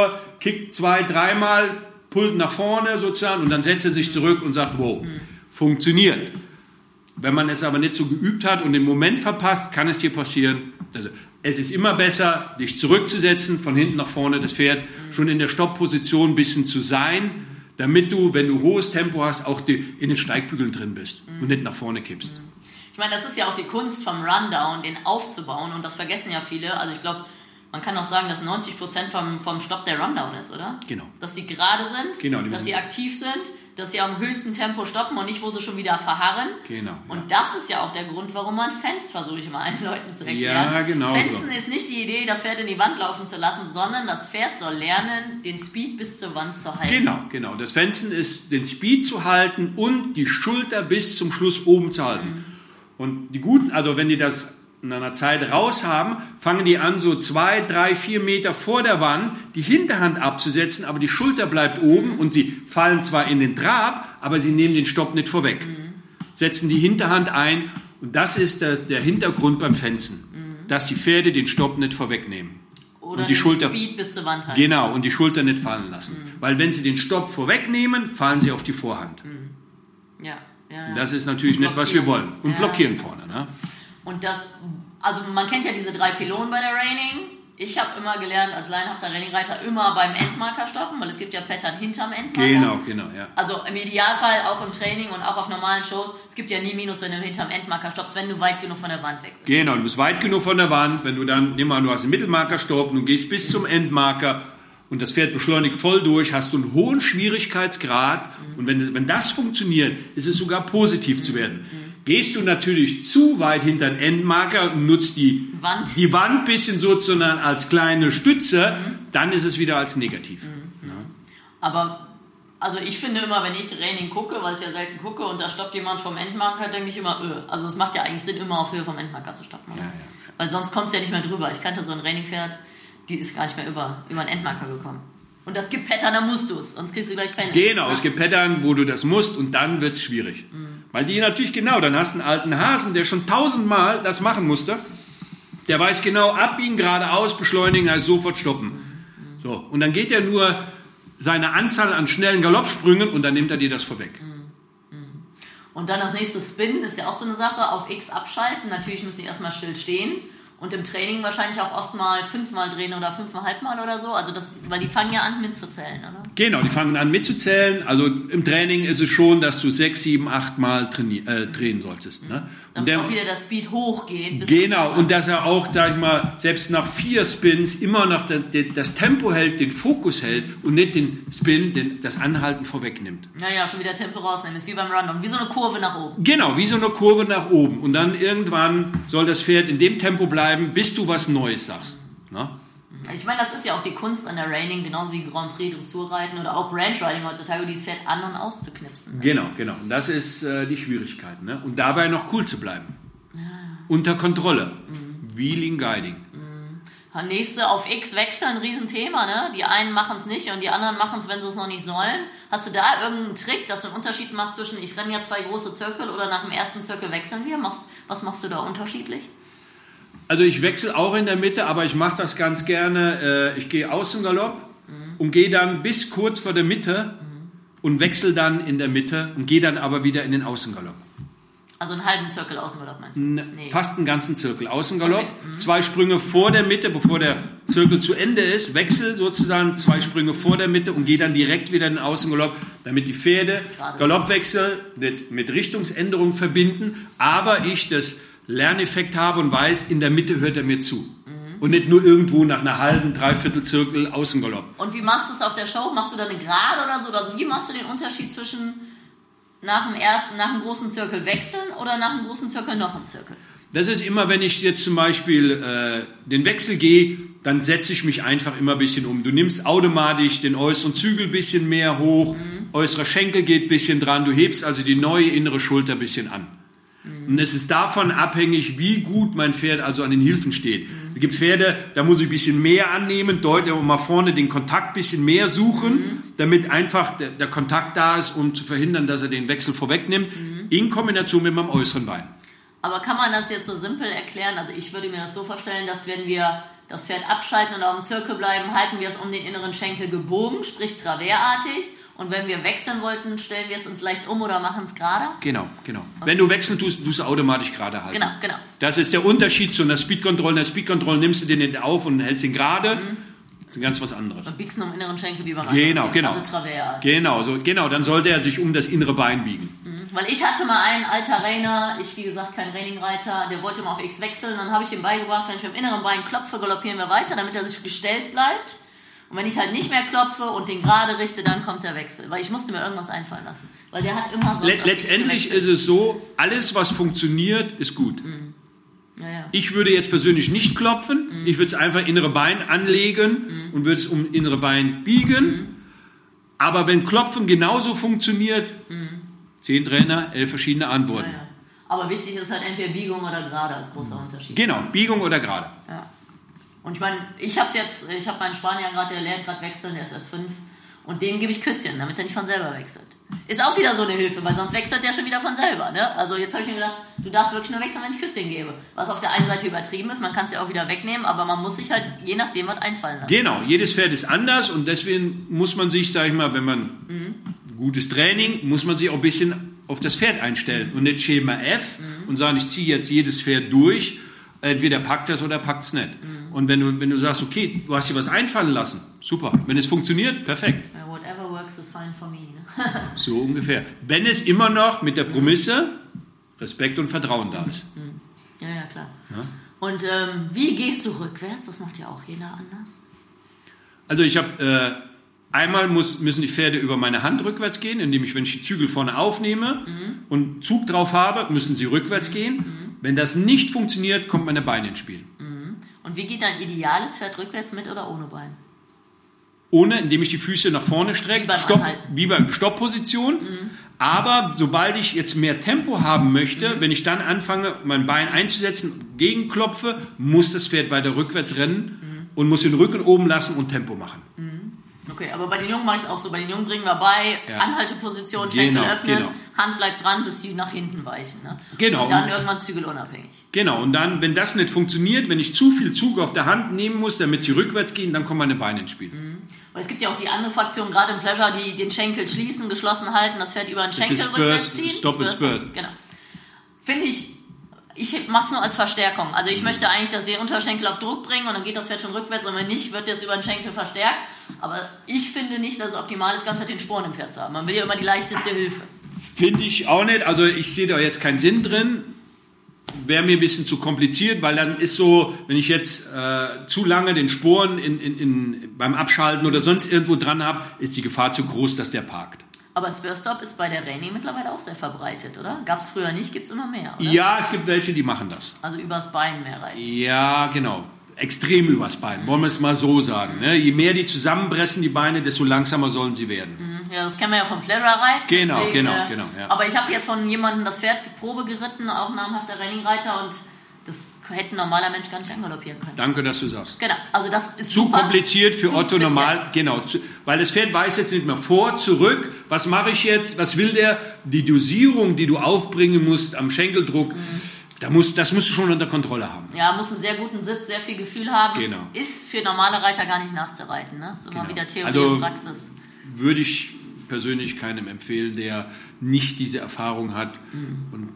kickt 2-3 Mal, pullt nach vorne sozusagen und dann setzt er sich zurück und sagt, wow, funktioniert. Wenn man es aber nicht so geübt hat und den Moment verpasst, kann es dir passieren. Also, es ist immer besser, dich zurückzusetzen, von hinten nach vorne, das Pferd schon in der Stoppposition ein bisschen zu sein, damit du, wenn du hohes Tempo hast, auch in den Steigbügeln drin bist und nicht nach vorne kippst. Ich meine, das ist ja auch die Kunst vom Rundown, den aufzubauen und das vergessen ja viele. Also ich glaube, man kann auch sagen, dass 90% vom Stopp der Rundown ist, oder? Genau. Dass sie gerade sind, dass sie aktiv sind, dass sie am höchsten Tempo stoppen und nicht, wo sie schon wieder verharren. Genau. Und das ist ja auch der Grund, warum man Fence versuche ich mal allen Leuten zu erklären. Ja, genau. Fencen ist nicht die Idee, das Pferd in die Wand laufen zu lassen, sondern das Pferd soll lernen, den Speed bis zur Wand zu halten. Genau. Das Fencen ist, den Speed zu halten und die Schulter bis zum Schluss oben zu halten. Und die Guten, also wenn die das in einer Zeit raus haben, fangen die an, so 2, 3, 4 Meter vor der Wand die Hinterhand abzusetzen, aber die Schulter bleibt oben und sie fallen zwar in den Trab, aber sie nehmen den Stopp nicht vorweg. Setzen die Hinterhand ein und das ist der Hintergrund beim Fencen, dass die Pferde den Stopp nicht vorwegnehmen. Oder und die Schulter, Speed bis zur Wand halten. Genau, und die Schulter nicht fallen lassen. Weil wenn sie den Stopp vorwegnehmen, fallen sie auf die Vorhand. Ja. Das ist natürlich nicht, was wir wollen. Und blockieren vorne. Ne? Und das, also man kennt ja diese 3 Pylonen bei der Reining. Ich habe immer gelernt, als laienhafter Rainingreiter immer beim Endmarker stoppen, weil es gibt ja Pattern hinterm Endmarker. Genau, ja. Also im Idealfall auch im Training und auch auf normalen Shows, es gibt ja nie Minus, wenn du hinterm Endmarker stoppst, wenn du weit genug von der Wand weg bist. Genau, du bist weit genug von der Wand, wenn du dann, nimm mal, du hast einen Mittelmarker stopp, du gehst bis zum Endmarker und das Pferd beschleunigt voll durch, hast du einen hohen Schwierigkeitsgrad und wenn das funktioniert, ist es sogar positiv zu werden. Gehst du natürlich zu weit hinter den Endmarker und nutzt die Wand ein bisschen sozusagen als kleine Stütze, dann ist es wieder als negativ. Ja. Aber also ich finde immer, wenn ich Reining gucke, weil ich ja selten gucke und da stoppt jemand vom Endmarker, denke ich immer, Also es macht ja eigentlich Sinn, immer auf Höhe vom Endmarker zu stoppen. Oder? Ja. Weil sonst kommst du ja nicht mehr drüber. Ich kannte so ein Reining-Pferd, die ist gar nicht mehr über einen Endmarker gekommen. Und das gibt Pattern, da musst du es, sonst kriegst du gleich Penne. Genau, es gibt Pattern, wo du das musst und dann wird es schwierig. Weil die natürlich dann hast du einen alten Hasen, der schon 1000-mal das machen musste, der weiß genau, abbiegen, geradeaus, beschleunigen, heißt sofort stoppen. So, und dann geht er nur seine Anzahl an schnellen Galoppsprüngen und dann nimmt er dir das vorweg. Und dann das nächste Spinnen ist ja auch so eine Sache, auf X abschalten, natürlich müssen die erstmal still stehen. Und im Training wahrscheinlich auch oft mal 5-mal drehen oder 5,5 Mal oder so. Also weil die fangen ja an mitzuzählen, oder? Genau, die fangen an mitzuzählen. Also im Training ist es schon, dass du 6, 7, 8 Mal drehen solltest. Ne? Und auch wieder das Speed hochgeht. Genau, und dass er auch, sag ich mal, selbst nach 4 Spins immer noch das Tempo hält, den Fokus hält und nicht den Spin, das Anhalten vorwegnimmt. Ja, schon wieder Tempo rausnehmen. Ist wie beim Run, wie so eine Kurve nach oben. Genau, wie so eine Kurve nach oben. Und dann irgendwann soll das Pferd in dem Tempo bleiben, bis du was Neues sagst. Ne? Ich meine, das ist ja auch die Kunst an der Reining, genauso wie Grand Prix, Dressurreiten oder auch Ranch Riding heutzutage, dieses Pferd an- und auszuknipsen. Ne? Genau. Und das ist die Schwierigkeit. Ne? Und dabei noch cool zu bleiben. Ja. Unter Kontrolle. Wheeling, Guiding. Nächste, auf X wechseln, ein Riesenthema. Ne? Die einen machen es nicht und die anderen machen es, wenn sie es noch nicht sollen. Hast du da irgendeinen Trick, dass du einen Unterschied machst zwischen, ich renne ja 2 große Zirkel oder nach dem ersten Zirkel wechseln wir? Was machst du da unterschiedlich? Also ich wechsle auch in der Mitte, aber ich mache das ganz gerne. Ich gehe Außengalopp und gehe dann bis kurz vor der Mitte und wechsle dann in der Mitte und gehe dann aber wieder in den Außengalopp. Also einen halben Zirkel Außengalopp meinst du? Nee. Fast einen ganzen Zirkel Außengalopp. Okay. 2 Sprünge vor der Mitte, bevor der Zirkel zu Ende ist. Wechsel sozusagen 2 Sprünge vor der Mitte und gehe dann direkt wieder in den Außengalopp, damit die Pferde Galoppwechsel mit Richtungsänderung verbinden, aber ich das Lerneffekt habe und weiß, in der Mitte hört er mir zu. Und nicht nur irgendwo nach einer halben, dreiviertel Zirkel Außengalopp. Und wie machst du es auf der Show? Machst du da eine Gerade oder so? Also wie machst du den Unterschied zwischen nach dem großen Zirkel wechseln oder nach dem großen Zirkel noch einen Zirkel? Das ist immer, wenn ich jetzt zum Beispiel den Wechsel gehe, dann setze ich mich einfach immer ein bisschen um. Du nimmst automatisch den äußeren Zügel ein bisschen mehr hoch, äußerer Schenkel geht ein bisschen dran, du hebst also die neue innere Schulter ein bisschen an. Und es ist davon abhängig, wie gut mein Pferd also an den Hilfen steht. Es gibt Pferde, da muss ich ein bisschen mehr annehmen, deutlich mal vorne den Kontakt ein bisschen mehr suchen, damit einfach der Kontakt da ist, um zu verhindern, dass er den Wechsel vorwegnimmt, in Kombination mit meinem äußeren Bein. Aber kann man das jetzt so simpel erklären? Also ich würde mir das so vorstellen, dass wenn wir das Pferd abschalten und auf dem Zirkel bleiben, halten wir es um den inneren Schenkel gebogen, sprich traverartig. Und wenn wir wechseln wollten, stellen wir es uns leicht um oder machen es gerade? Genau. Okay. Wenn du wechseln tust du automatisch gerade halten. Genau. Das ist der Unterschied zu einer Speed-Control. In der Speed-Control nimmst du den nicht auf und hältst ihn gerade. Das ist ganz was anderes. Und biegst nur im inneren Schenkel wie beim Genau. Also traverartig. Genau, dann sollte er sich um das innere Bein biegen. Weil ich hatte mal einen alter Reiner, wie gesagt kein Trainingreiter, der wollte mal auf X wechseln. Dann habe ich ihm beigebracht, wenn ich mit dem inneren Bein klopfe, galoppieren wir weiter, damit er sich gestellt bleibt. Und wenn ich halt nicht mehr klopfe und den gerade richte, dann kommt der Wechsel. Weil ich musste mir irgendwas einfallen lassen. Weil der hat immer so... Letztendlich ist es so, alles was funktioniert, ist gut. Ja. Ich würde jetzt persönlich nicht klopfen. Ich würde es einfach innere Bein anlegen und würde es um innere Bein biegen. Aber wenn Klopfen genauso funktioniert, 10 Trainer, 11 verschiedene Antworten. Ja. Aber wichtig ist halt entweder Biegung oder gerade als großer Unterschied. Genau, Biegung oder gerade. Ja. Und ich meine, ich habe meinen Spanier gerade, der lernt gerade wechseln, der ist erst 5. Und dem gebe ich Küsschen, damit er nicht von selber wechselt. Ist auch wieder so eine Hilfe, weil sonst wechselt der schon wieder von selber. Ne? Also jetzt habe ich mir gedacht, du darfst wirklich nur wechseln, wenn ich Küsschen gebe. Was auf der einen Seite übertrieben ist, man kann es ja auch wieder wegnehmen, aber man muss sich halt je nachdem was einfallen lassen. Genau, jedes Pferd ist anders und deswegen muss man sich, sage ich mal, wenn man gutes Training, muss man sich auch ein bisschen auf das Pferd einstellen und nicht Schema F und sagen, ich ziehe jetzt jedes Pferd durch, entweder packt es oder packt es nicht. Und wenn du sagst, okay, du hast dir was einfallen lassen, super. Wenn es funktioniert, perfekt. Whatever works is fine for me. Ne? So ungefähr. Wenn es immer noch mit der Prämisse Respekt und Vertrauen da ist. Ja, klar. Ja? Und wie gehst du rückwärts? Das macht ja auch jeder anders. Also ich habe, einmal müssen die Pferde über meine Hand rückwärts gehen, indem ich, wenn ich die Zügel vorne aufnehme und Zug drauf habe, müssen sie rückwärts gehen. Wenn das nicht funktioniert, kommt meine Beine ins Spiel. Und wie geht dein ideales Pferd rückwärts mit oder ohne Bein? Ohne, indem ich die Füße nach vorne strecke, wie bei Stoppposition. Aber sobald ich jetzt mehr Tempo haben möchte, wenn ich dann anfange, mein Bein einzusetzen, gegenklopfe, muss das Pferd weiter rückwärts rennen und muss den Rücken oben lassen und Tempo machen. Okay, aber bei den Jungen mache ich es auch so. Bei den Jungen bringen wir bei, Anhalteposition, Schenkel öffnen, Hand bleibt dran, bis die nach hinten weichen. Ne? Genau. Und dann irgendwann zügelunabhängig. Genau, und dann, wenn das nicht funktioniert, wenn ich zu viel Zug auf der Hand nehmen muss, damit sie rückwärts gehen, dann kommen meine Beine ins Spiel. Weil es gibt ja auch die andere Fraktion, gerade im Pleasure, die den Schenkel schließen, geschlossen halten, das Pferd über den Schenkel rückwärts ziehen. Stop and Spurs. Genau. Finde ich mache es nur als Verstärkung. Also ich möchte eigentlich, dass den Unterschenkel auf Druck bringen und dann geht das Pferd schon rückwärts und wenn nicht, wird das über den Schenkel verstärkt. Aber ich finde nicht, dass es optimal ist, ganz halt den Sporen im Pferd zu haben. Man will ja immer die leichteste Hilfe. Finde ich auch nicht. Also ich sehe da jetzt keinen Sinn drin. Wäre mir ein bisschen zu kompliziert, weil dann ist so, wenn ich jetzt zu lange den Sporen beim Abschalten oder sonst irgendwo dran habe, ist die Gefahr zu groß, dass der parkt. Aber Spurstop ist bei der Raining mittlerweile auch sehr verbreitet, oder? Gab es früher nicht, gibt es immer mehr, oder? Ja, es gibt welche, die machen das. Also übers Bein mehr reiten. Ja, genau. Extrem übers Bein, wollen wir es mal so sagen. Ne? Je mehr die zusammenpressen, die Beine, desto langsamer sollen sie werden. Ja, das kennen wir ja vom Pleasure-Reiten. Genau. Ja. Aber ich habe jetzt von jemandem das Pferd Probe geritten, auch ein namhafter Raining-Reiter, und das hätte ein normaler Mensch gar nicht angaloppieren können. Danke, dass du sagst. Genau, also das ist zu super, kompliziert für zu Otto speziell. Normal. Genau, weil das Pferd weiß jetzt nicht mehr vor, zurück. Was mache ich jetzt? Was will der? Die Dosierung, die du aufbringen musst am Schenkeldruck, das musst du schon unter Kontrolle haben. Ja, muss einen sehr guten Sitz, sehr viel Gefühl haben. Genau. Ist für normale Reiter gar nicht nachzureiten. Ne? Das ist immer wieder Theorie und Praxis. Würde ich persönlich keinem empfehlen, der nicht diese Erfahrung hat. Und,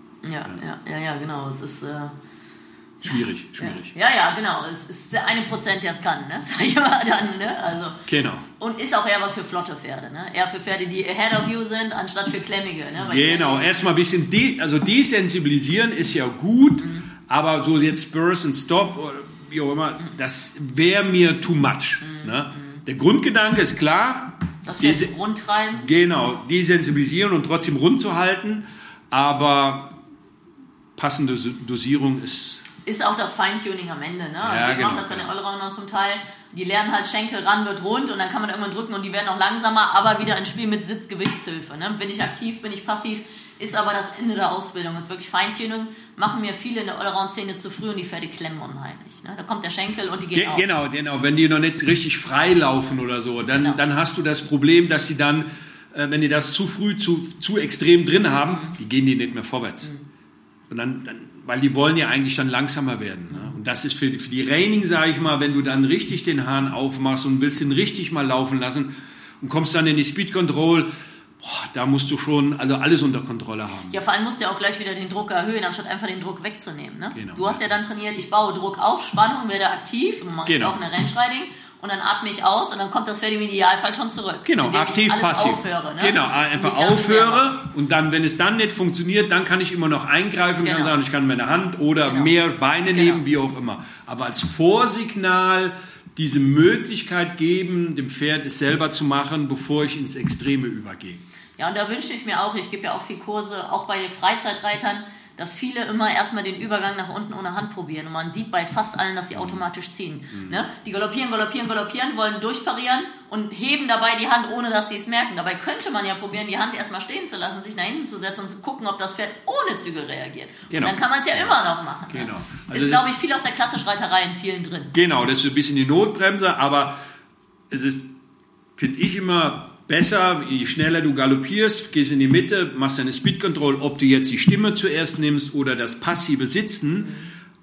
ja, genau. Es ist schwierig. Ja, genau. Es ist der 1%, der es kann, ne? Sag ich mal dann, ne? Also, genau. Und ist auch eher was für flotte Pferde, ne? Eher für Pferde, die ahead of you sind, anstatt für klemmige, ne? Genau. Erstmal ein bisschen desensibilisieren ist ja gut, aber so jetzt Spurs und Stop oder wie auch immer, das wäre mir too much. Ne? Der Grundgedanke ist klar. Das Pferd rund treiben. Genau. Desensibilisieren und trotzdem rund zu halten, aber passende Dosierung ist auch das Feintuning am Ende, ne? Also ja, wir machen das bei den Allroundern zum Teil. Die lernen halt Schenkel ran, wird rund und dann kann man irgendwann drücken und die werden auch langsamer, aber wieder ein Spiel mit Sitzgewichtshilfe. Ne? Bin ich aktiv, bin ich passiv, ist aber das Ende der Ausbildung. Ist wirklich Feintuning, machen mir viele in der Allround-Szene zu früh und die Pferde klemmen unheimlich. Ne? Da kommt der Schenkel und die gehen auf. Genau. Wenn die noch nicht richtig frei laufen oder so, dann hast du das Problem, dass sie dann, wenn die das zu früh, zu extrem drin haben, die gehen die nicht mehr vorwärts. Und dann weil die wollen ja eigentlich dann langsamer werden. Ne? Und das ist für die Reining, sage ich mal, wenn du dann richtig den Hahn aufmachst und willst ihn richtig mal laufen lassen und kommst dann in die Speed Control, da musst du schon alles unter Kontrolle haben. Ja, vor allem musst du ja auch gleich wieder den Druck erhöhen, anstatt einfach den Druck wegzunehmen. Ne? Genau. Du hast ja dann trainiert, ich baue Druck auf, Spannung, werde aktiv, und du machst auch eine Range Riding und dann atme ich aus und dann kommt das Pferd im Idealfall schon zurück. Genau, aktiv, passiv. Aufhöre, ne? Genau, einfach aufhöre und dann, wenn es dann nicht funktioniert, dann kann ich immer noch eingreifen, kann sagen, ich kann meine Hand oder mehr Beine nehmen, wie auch immer. Aber als Vorsignal diese Möglichkeit geben, dem Pferd es selber zu machen, bevor ich ins Extreme übergehe. Ja, und da wünsche ich mir auch, ich gebe ja auch viel Kurse, auch bei Freizeitreitern, dass viele immer erstmal den Übergang nach unten ohne Hand probieren. Und man sieht bei fast allen, dass sie automatisch ziehen. Ne? Die galoppieren, wollen durchparieren und heben dabei die Hand, ohne dass sie es merken. Dabei könnte man ja probieren, die Hand erstmal stehen zu lassen, sich nach hinten zu setzen und zu gucken, ob das Pferd ohne Zügel reagiert. Genau. Und dann kann man es ja immer noch machen. Genau. Ne? Also ist, glaube ich, viel aus der Klassikreiterei in vielen drin. Genau, das ist ein bisschen die Notbremse, aber es ist, finde ich, immer besser, je schneller du galoppierst, gehst in die Mitte, machst deine Speed Control, ob du jetzt die Stimme zuerst nimmst oder das passive Sitzen.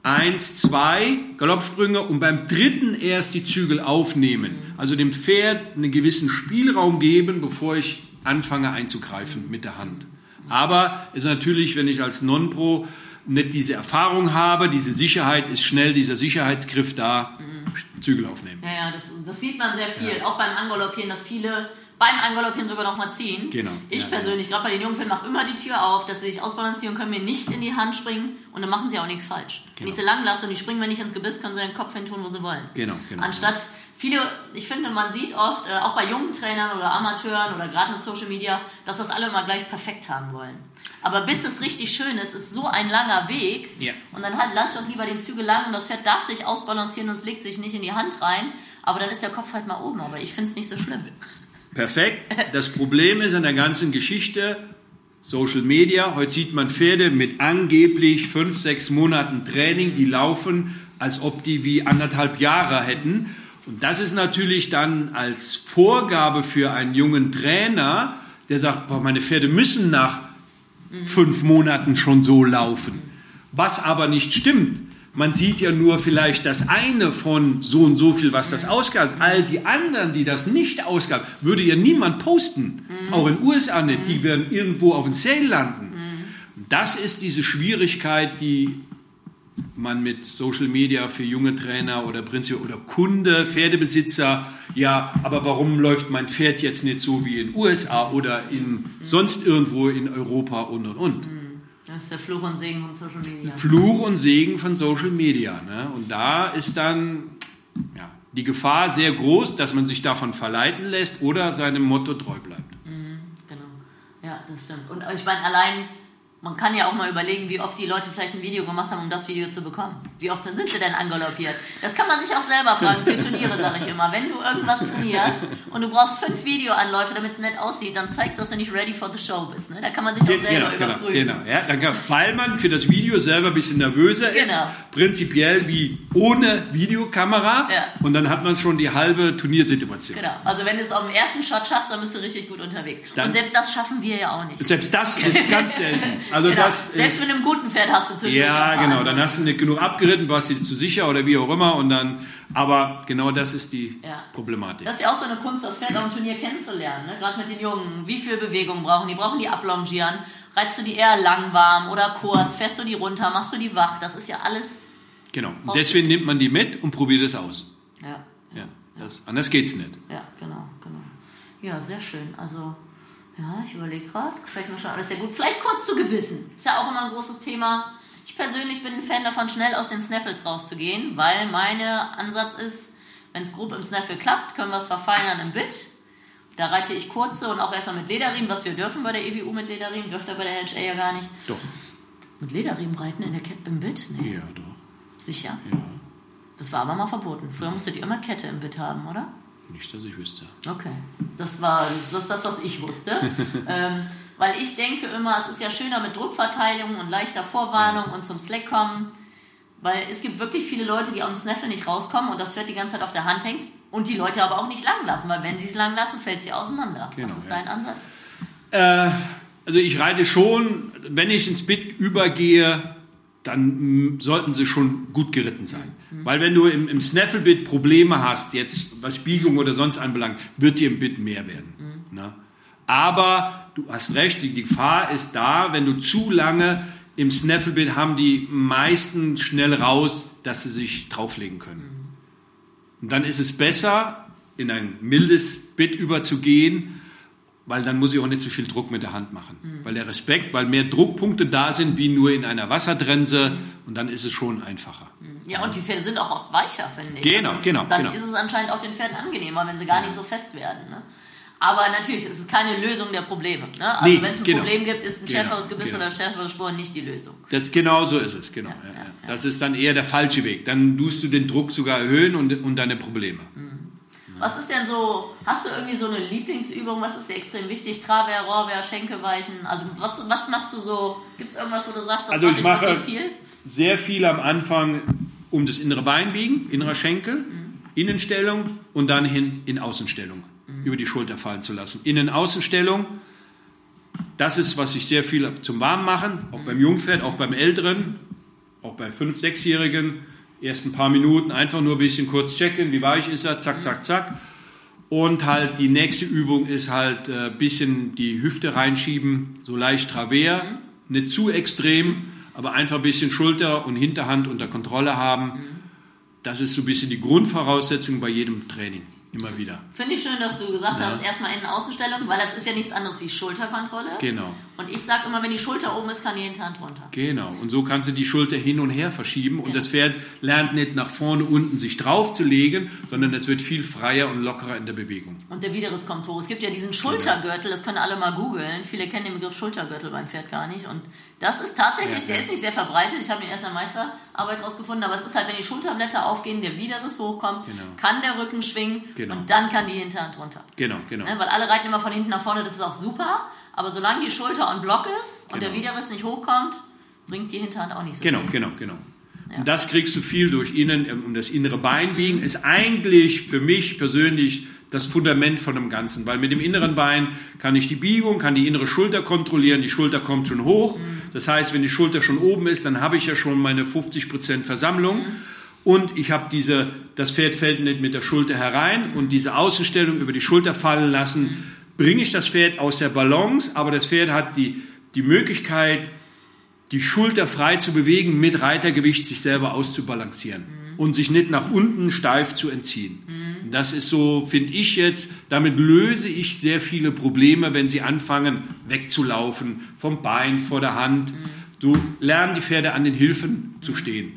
1, 2 Galoppsprünge und beim dritten erst die Zügel aufnehmen. Also dem Pferd einen gewissen Spielraum geben, bevor ich anfange einzugreifen mit der Hand. Aber es ist natürlich, wenn ich als Non-Pro nicht diese Erfahrung habe, diese Sicherheit, ist schnell dieser Sicherheitsgriff da, Zügel aufnehmen. Ja, das sieht man sehr viel, auch beim Angaloppieren, dass viele beim Angaloppieren sogar noch mal ziehen. Genau. Ich persönlich, gerade bei den jungen Pferden, mache immer die Tür auf, dass sie sich ausbalancieren können, mir nicht in die Hand springen und dann machen sie auch nichts falsch. Genau. Wenn ich sie lang lasse und die springen mir nicht ins Gebiss, können sie den Kopf hin tun, wo sie wollen. Genau. Anstatt viele, ich finde, man sieht oft, auch bei jungen Trainern oder Amateuren oder gerade mit Social Media, dass das alle immer gleich perfekt haben wollen. Aber bis es richtig schön ist so ein langer Weg. Ja. Und dann lass doch lieber den Zügel lang und das Pferd darf sich ausbalancieren und es legt sich nicht in die Hand rein. Aber dann ist der Kopf halt mal oben. Aber ich finde es nicht so schlimm. Perfekt. Das Problem ist an der ganzen Geschichte, Social Media, heute sieht man Pferde mit angeblich 5-6 Monaten Training, die laufen, als ob die wie 1,5 Jahre hätten. Und das ist natürlich dann als Vorgabe für einen jungen Trainer, der sagt, boah, meine Pferde müssen nach 5 Monaten schon so laufen. Was aber nicht stimmt. Man sieht ja nur vielleicht das eine von so und so viel, was das ausgab. All die anderen, die das nicht ausgab, würde ja niemand posten. Auch in den USA nicht. Die werden irgendwo auf dem Sale landen. Das ist diese Schwierigkeit, die man mit Social Media für junge Trainer oder Prinzip oder Kunde, Pferdebesitzer, ja, aber warum läuft mein Pferd jetzt nicht so wie in den USA oder in sonst irgendwo in Europa und. Das ist der Fluch und Segen von Social Media. Fluch und Segen von Social Media. Ne? Und da ist dann die Gefahr sehr groß, dass man sich davon verleiten lässt oder seinem Motto treu bleibt. Genau. Ja, das stimmt. Und ich meine, allein, man kann ja auch mal überlegen, wie oft die Leute vielleicht ein Video gemacht haben, um das Video zu bekommen. Wie oft sind sie denn angaloppiert? Das kann man sich auch selber fragen für Turniere, sage ich immer. Wenn du irgendwas trainierst und du brauchst 5 Videoanläufe, damit es nett aussieht, dann zeigst du, dass du nicht ready for the show bist. Ne? Da kann man sich auch selber überprüfen. Genau. Ja, weil man für das Video selber ein bisschen nervöser ist, prinzipiell wie ohne Videokamera, und dann hat man schon die halbe Turniersituation. Genau, also wenn du es auf dem ersten Shot schaffst, dann bist du richtig gut unterwegs. Und selbst das schaffen wir ja auch nicht. Selbst das ist ganz selten. Also selbst mit einem guten Pferd hast du zwischendurch. Ja, genau, dann hast du nicht genug abgeritten, warst dir zu sicher oder wie auch immer und dann, aber genau das ist die Problematik. Das ist ja auch so eine Kunst, das Pferd auf dem Turnier kennenzulernen, ne? Gerade mit den Jungen. Wie viel Bewegung brauchen die? Brauchen die ablongieren? Reizt du die eher lang warm oder kurz? Fährst du die runter? Machst du die wach? Das ist ja alles... Genau, und deswegen nimmt man die mit und probiert es aus. Ja. Anders geht's nicht. Ja, genau. Ja, sehr schön. Also... Ja, ich überlege gerade, gefällt mir schon alles sehr gut. Vielleicht kurz zu Gebissen. Ist ja auch immer ein großes Thema. Ich persönlich bin ein Fan davon, schnell aus den Snaffles rauszugehen, weil mein Ansatz ist, wenn es grob im Snaffle klappt, können wir es verfeinern im Bit. Da reite ich kurze und auch erstmal mit Lederriemen, was wir dürfen bei der EWU mit Lederriemen, dürft ihr bei der HA ja gar nicht. Doch. Mit Lederriemen reiten im Bit? Nee. Ja, doch. Sicher? Ja. Das war aber mal verboten. Früher musstet ihr immer Kette im Bit haben, oder? Nicht, dass ich wüsste. Okay, das ist das, was ich wusste. Weil ich denke immer, es ist ja schöner mit Druckverteilung und leichter Vorwarnung und zum Slack kommen. Weil es gibt wirklich viele Leute, die aus dem Snaffle nicht rauskommen und das Pferd die ganze Zeit auf der Hand hängt und die Leute aber auch nicht lang lassen, weil wenn sie es lang lassen, fällt sie auseinander. Genau, was ist dein Ansatz? Also ich reite schon, wenn ich ins Bit übergehe, dann sollten sie schon gut geritten sein. Weil wenn du im Snaffle-Bit Probleme hast, jetzt was Biegung oder sonst anbelangt, wird dir im Bit mehr werden. Ne? Aber du hast recht, die Gefahr ist da, wenn du zu lange im Snaffle-Bit haben die meisten schnell raus, dass sie sich drauflegen können. Und dann ist es besser, in ein mildes Bit überzugehen, weil dann muss ich auch nicht so viel Druck mit der Hand machen. Weil mehr Druckpunkte da sind, wie nur in einer Wasserdrense, und dann ist es schon einfacher. Ja, und die Pferde sind auch oft weicher, finde ich. Genau. Dann ist es anscheinend auch den Pferden angenehmer, wenn sie gar nicht so fest werden. Ne? Aber natürlich, es ist keine Lösung der Probleme. Ne? Also wenn es ein Problem gibt, ist ein schärferes Gebiss oder schärfere Sporen nicht die Lösung. Genau so ist es, genau. Ja. Das ist dann eher der falsche Weg. Dann tust du den Druck sogar erhöhen und deine Probleme. Was ist denn so, hast du irgendwie so eine Lieblingsübung, was ist dir extrem wichtig? Travers, Rohrwehr, Schenkelweichen, also was machst du so, gibt es irgendwas, wo du sagst, das ich mache viel? Sehr viel am Anfang um das innere Bein biegen, innerer Schenkel, Innenstellung und dann hin in Außenstellung, über die Schulter fallen zu lassen. Innen-Außenstellung, das ist, was ich sehr viel zum Warmmachen, auch beim Jungpferd, auch beim Älteren, auch bei 5-, 6-Jährigen, erst ein paar Minuten einfach nur ein bisschen kurz checken, wie weich ist er, zack, zack, zack. Und halt die nächste Übung ist halt ein bisschen die Hüfte reinschieben, so leicht Travers, nicht zu extrem, aber einfach ein bisschen Schulter und Hinterhand unter Kontrolle haben. Das ist so ein bisschen die Grundvoraussetzung bei jedem Training. Immer wieder. Finde ich schön, dass du gesagt hast, erstmal Innen-Außenstellung, weil das ist ja nichts anderes wie Schulterkontrolle. Genau. Und ich sage immer, wenn die Schulter oben ist, kann die Hinterhand runter. Genau. Und so kannst du die Schulter hin und her verschieben und das Pferd lernt nicht nach vorne, unten sich drauf zu legen, sondern es wird viel freier und lockerer in der Bewegung. Und der Videres kommt hoch. Es gibt ja diesen Schultergürtel, das können alle mal googeln. Viele kennen den Begriff Schultergürtel beim Pferd gar nicht. Und das ist tatsächlich, der ist nicht sehr verbreitet. Ich habe ihn erst in der Meisterarbeit rausgefunden, aber es ist halt, wenn die Schulterblätter aufgehen, der Videres hochkommt, kann der Rücken schwingen und dann kann die Hinterhand runter. Genau. Weil alle reiten immer von hinten nach vorne, das ist auch super, aber solange die Schulter on Block ist und der Videres nicht hochkommt, bringt die Hinterhand auch nicht so viel. Genau. Ja. Und das kriegst du viel durch um das innere Bein biegen, ist eigentlich für mich persönlich das Fundament von dem Ganzen, weil mit dem inneren Bein kann ich die Biegung, kann die innere Schulter kontrollieren, die Schulter kommt schon hoch, das heißt, wenn die Schulter schon oben ist, dann habe ich ja schon meine 50% Versammlung und ich habe das Pferd fällt nicht mit der Schulter herein und diese Außenstellung über die Schulter fallen lassen, bringe ich das Pferd aus der Balance, aber das Pferd hat die Möglichkeit, die Schulter frei zu bewegen, mit Reitergewicht sich selber auszubalancieren und sich nicht nach unten steif zu entziehen. Das ist so, finde ich jetzt, damit löse ich sehr viele Probleme, wenn sie anfangen wegzulaufen, vom Bein, vor der Hand. Du lernst die Pferde an den Hilfen zu stehen.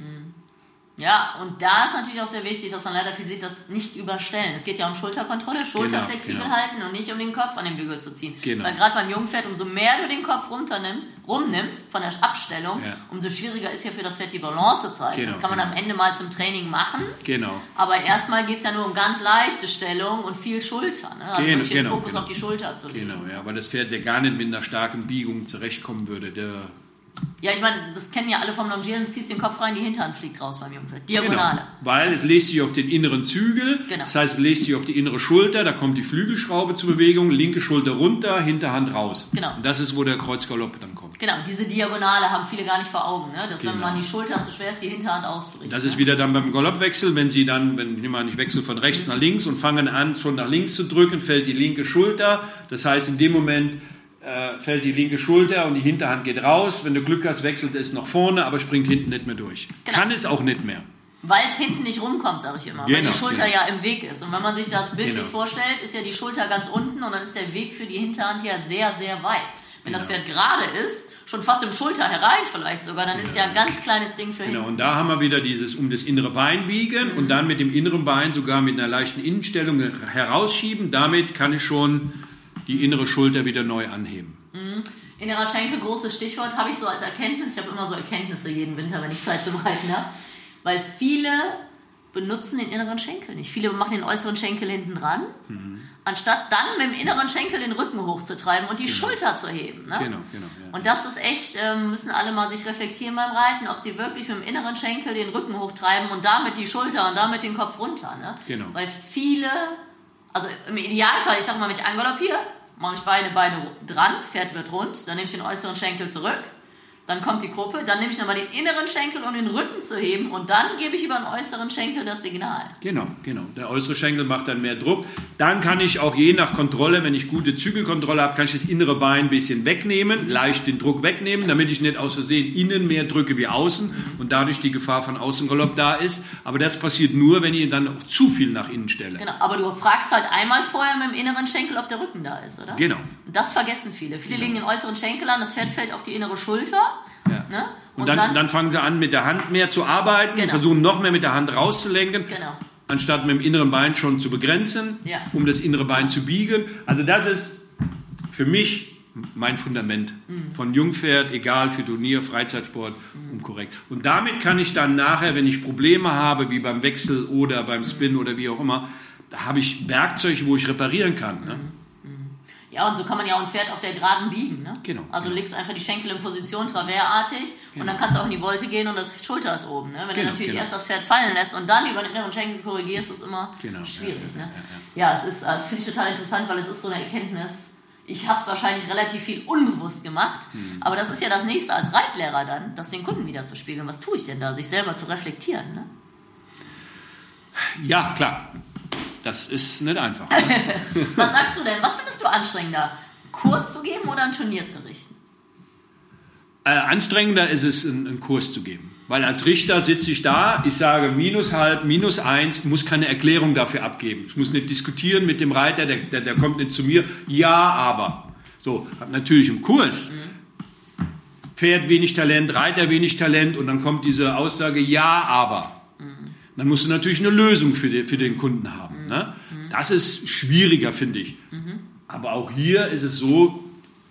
Ja, und da ist natürlich auch sehr wichtig, dass man leider viel sieht, das nicht überstellen. Es geht ja um Schulterkontrolle, Schulter flexibel halten und nicht um den Kopf an den Bügel zu ziehen. Weil gerade beim Jungpferd, umso mehr du den Kopf rumnimmst von der Abstellung, umso schwieriger ist ja für das Pferd die Balance zu halten. Das kann man am Ende mal zum Training machen. Aber erstmal geht es ja nur um ganz leichte Stellung und viel Schulter. Ne? Also wirklich den Fokus auf die Schulter zu legen. Weil das Pferd, der gar nicht mit einer starken Biegung zurechtkommen würde, ja, ich meine, das kennen ja alle vom Longieren, du ziehst den Kopf rein, die Hinterhand fliegt raus beim Jungpferd. Diagonale. Weil es legt sich auf den inneren Zügel, das heißt, es legt sich auf die innere Schulter, da kommt die Flügelschraube zur Bewegung, linke Schulter runter, Hinterhand raus. Und das ist, wo der Kreuzgalopp dann kommt. Genau, diese Diagonale haben viele gar nicht vor Augen, ne? Dass wenn man die Schulter zu schwer ist, die Hinterhand ausbricht. Das ist wieder dann beim Galoppwechsel, wenn ich wechsle von rechts nach links und fangen an, schon nach links zu drücken, fällt die linke Schulter, das heißt, in dem Moment fällt die linke Schulter und die Hinterhand geht raus. Wenn du Glück hast, wechselt es nach vorne, aber springt hinten nicht mehr durch. Kann es auch nicht mehr. Weil es hinten nicht rumkommt, sage ich immer. Weil die Schulter ja im Weg ist. Und wenn man sich das bildlich vorstellt, ist ja die Schulter ganz unten und dann ist der Weg für die Hinterhand ja sehr, sehr weit. Wenn das Pferd gerade ist, schon fast im Schulter herein vielleicht sogar, dann ist ja ein ganz kleines Ding für hinten. Und da haben wir wieder dieses um das innere Bein biegen und dann mit dem inneren Bein sogar mit einer leichten Innenstellung herausschieben. Damit kann ich schon die innere Schulter wieder neu anheben. Innerer Schenkel, großes Stichwort, habe ich so als Erkenntnis. Ich habe immer so Erkenntnisse jeden Winter, wenn ich Zeit zum Reiten habe. Weil viele benutzen den inneren Schenkel nicht. Viele machen den äußeren Schenkel hinten dran, anstatt dann mit dem inneren Schenkel den Rücken hochzutreiben und die Schulter zu heben. Ne? Genau. Und das ist echt, müssen alle mal sich reflektieren beim Reiten, ob sie wirklich mit dem inneren Schenkel den Rücken hochtreiben und damit die Schulter und damit den Kopf runter. Ne? Weil viele, also im Idealfall, ich sag mal, wenn ich angaloppiere, mache ich Beine dran, Pferd wird rund, dann nehme ich den äußeren Schenkel zurück, dann kommt die Gruppe, dann nehme ich nochmal den inneren Schenkel, um den Rücken zu heben und dann gebe ich über den äußeren Schenkel das Signal. Genau. Der äußere Schenkel macht dann mehr Druck. Dann kann ich auch je nach Kontrolle, wenn ich gute Zügelkontrolle habe, kann ich das innere Bein ein bisschen wegnehmen, leicht den Druck wegnehmen, damit ich nicht aus Versehen innen mehr drücke wie außen und dadurch die Gefahr von Außengalopp da ist. Aber das passiert nur, wenn ich dann auch zu viel nach innen stelle. Genau, aber du fragst halt einmal vorher mit dem inneren Schenkel, ob der Rücken da ist, oder? Genau. Und das vergessen viele. Viele legen den äußeren Schenkel an, das Pferd fällt auf die innere Schulter. Ja. Ne? Und dann fangen sie an, mit der Hand mehr zu arbeiten, versuchen noch mehr mit der Hand rauszulenken, anstatt mit dem inneren Bein schon zu begrenzen, um das innere Bein zu biegen. Also das ist für mich mein Fundament von Jungpferd, egal für Turnier, Freizeitsport, korrekt. Und damit kann ich dann nachher, wenn ich Probleme habe, wie beim Wechsel oder beim Spin oder wie auch immer, da habe ich Werkzeuge, wo ich reparieren kann. Ne? Ja, und so kann man ja auch ein Pferd auf der Geraden biegen. Ne? Genau. Also du legst einfach die Schenkel in Position, traversartig, und dann kannst du auch in die Volte gehen und das Schulter ist oben. Ne? Wenn du natürlich erst das Pferd fallen lässt und dann über den inneren Schenkel korrigierst, ist es immer schwierig. Ne? Ja, es ist, finde ich total interessant, weil es ist so eine Erkenntnis. Ich habe es wahrscheinlich relativ viel unbewusst gemacht, aber das ist ja das Nächste als Reitlehrer dann, das den Kunden wieder zu spiegeln. Was tue ich denn da? Sich selber zu reflektieren. Ne? Ja, klar. Das ist nicht einfach. Ne? Was sagst du denn? Was findest du anstrengender? Kurs zu geben oder ein Turnier zu richten? Anstrengender ist es, einen Kurs zu geben. Weil als Richter sitze ich da, ich sage -0,5, -1, muss keine Erklärung dafür abgeben. Ich muss nicht diskutieren mit dem Reiter, der kommt nicht zu mir. Ja, aber. So, habe natürlich im Kurs Pferd wenig Talent, Reiter wenig Talent und dann kommt diese Aussage, ja, aber. Dann musst du natürlich eine Lösung für den Kunden haben. Ne? Das ist schwieriger, finde ich. Aber auch hier ist es so,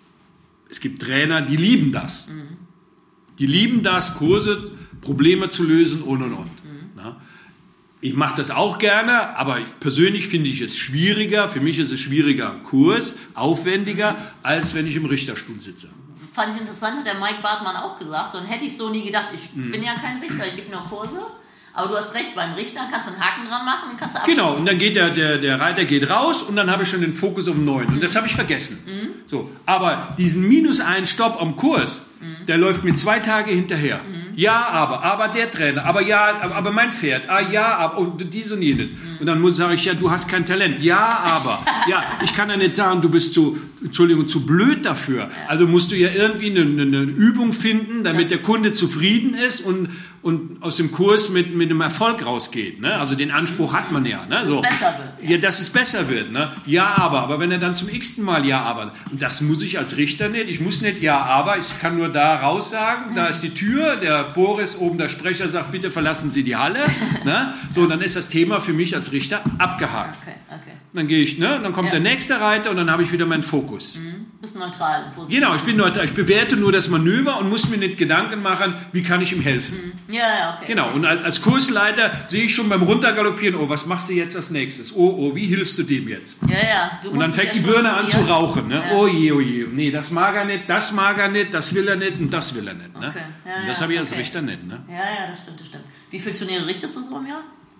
es gibt Trainer, die lieben das. Die lieben das, Kurse, Probleme zu lösen und. Ne? Ich mache das auch gerne, aber persönlich finde ich es schwieriger. Für mich ist es schwieriger im Kurs, aufwendiger, als wenn ich im Richterstuhl sitze. Fand ich interessant, hat der Mike Bartmann auch gesagt. Und hätte ich so nie gedacht, ich bin ja kein Richter, ich gebe nur Kurse. Aber du hast recht, beim Richter kannst du einen Haken dran machen und kannst du abschließen. Genau, und dann geht der Reiter geht raus und dann habe ich schon den Fokus auf 9. Und das habe ich vergessen. So, aber diesen -1 Stopp am Kurs, der läuft mir 2 Tage hinterher. Ja, aber der Trainer, aber mein Pferd, aber und dies und jenes. Und dann sage ich, ja, du hast kein Talent. Ja, aber. Ja, ich kann ja nicht sagen, du bist zu blöd dafür. Also musst du ja irgendwie eine Übung finden, damit der Kunde zufrieden ist und aus dem Kurs mit einem Erfolg rausgeht. Ne? Also den Anspruch hat man ja. Ne? So. Dass es besser wird. Ja, dass es besser wird. Ne? Ja, aber wenn er dann zum x-ten Mal ja, aber. Und das muss ich als Richter nicht. Ich muss nicht ja, aber. Ich kann nur da raus sagen, da ist die Tür, der Boris, oben der Sprecher, sagt, bitte verlassen Sie die Halle. Ne? So, und dann ist das Thema für mich als Richter abgehakt. Okay. Dann gehe ich, ne? Dann kommt der nächste Reiter und dann habe ich wieder meinen Fokus. Bist neutral. Genau, ich bin neutral. Ich bewerte nur das Manöver und muss mir nicht Gedanken machen, wie kann ich ihm helfen. Ja, okay. Genau, und als Kursleiter sehe ich schon beim Runtergaloppieren, oh, was machst du jetzt als nächstes? Oh, wie hilfst du dem jetzt? Ja. Und dann fängt die Birne an zu rauchen. Ne? Ja. Oh je. Nee, das mag er nicht, das will er nicht und das will er nicht. Ne? Okay. Und das habe ich als Richter nicht. Ne? Ja, das stimmt. Wie viele Turniere richtest du so im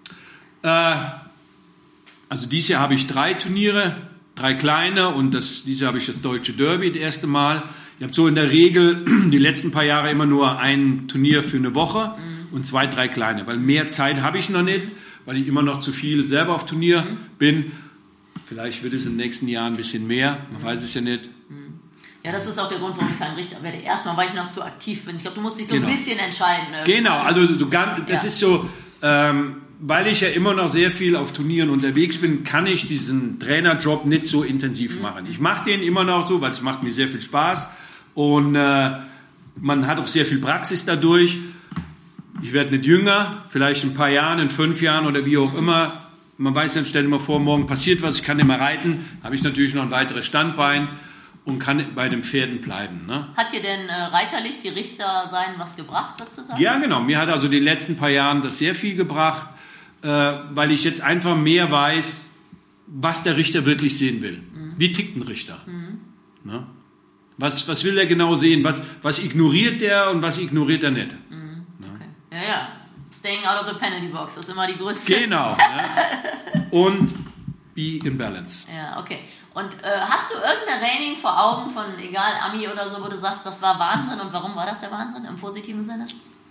Jahr? Also dieses Jahr habe ich 3 Turniere, 3 kleine und dieses Jahr habe ich das Deutsche Derby das erste Mal. Ich habe so in der Regel die letzten paar Jahre immer nur ein Turnier für eine Woche und 2, 3 kleine, weil mehr Zeit habe ich noch nicht, weil ich immer noch zu viel selber auf Turnier bin. Vielleicht wird es im nächsten Jahr ein bisschen mehr, man weiß es ja nicht. Ja, das ist auch der Grund, warum ich kein Richter werde. Erstmal, weil ich noch zu aktiv bin. Ich glaube, du musst dich so ein bisschen entscheiden. Genau, also das ist so... weil ich ja immer noch sehr viel auf Turnieren unterwegs bin, kann ich diesen Trainerjob nicht so intensiv machen. Ich mache den immer noch so, weil es macht mir sehr viel Spaß und man hat auch sehr viel Praxis dadurch. Ich werde nicht jünger, vielleicht in ein paar Jahren, in 5 Jahren oder wie auch immer. Man weiß dann, stell dir mal vor, morgen passiert was, ich kann nicht mehr reiten, habe ich natürlich noch ein weiteres Standbein und kann bei den Pferden bleiben. Ne? Hat dir denn reiterlich die Richter sein was gebracht, sozusagen? Ja, genau. Mir hat also die letzten paar Jahren das sehr viel gebracht, weil ich jetzt einfach mehr weiß, was der Richter wirklich sehen will. Wie tickt ein Richter? Ne? Was will er genau sehen? Was ignoriert der und was ignoriert er nicht? Ne? Okay. Ja. Staying out of the penalty box ist immer die größte. Genau. Ne? Und be in balance. Ja, okay. Und hast du irgendeine Reining vor Augen von, egal, Ami oder so, wo du sagst, das war Wahnsinn und warum war das der Wahnsinn im positiven Sinne?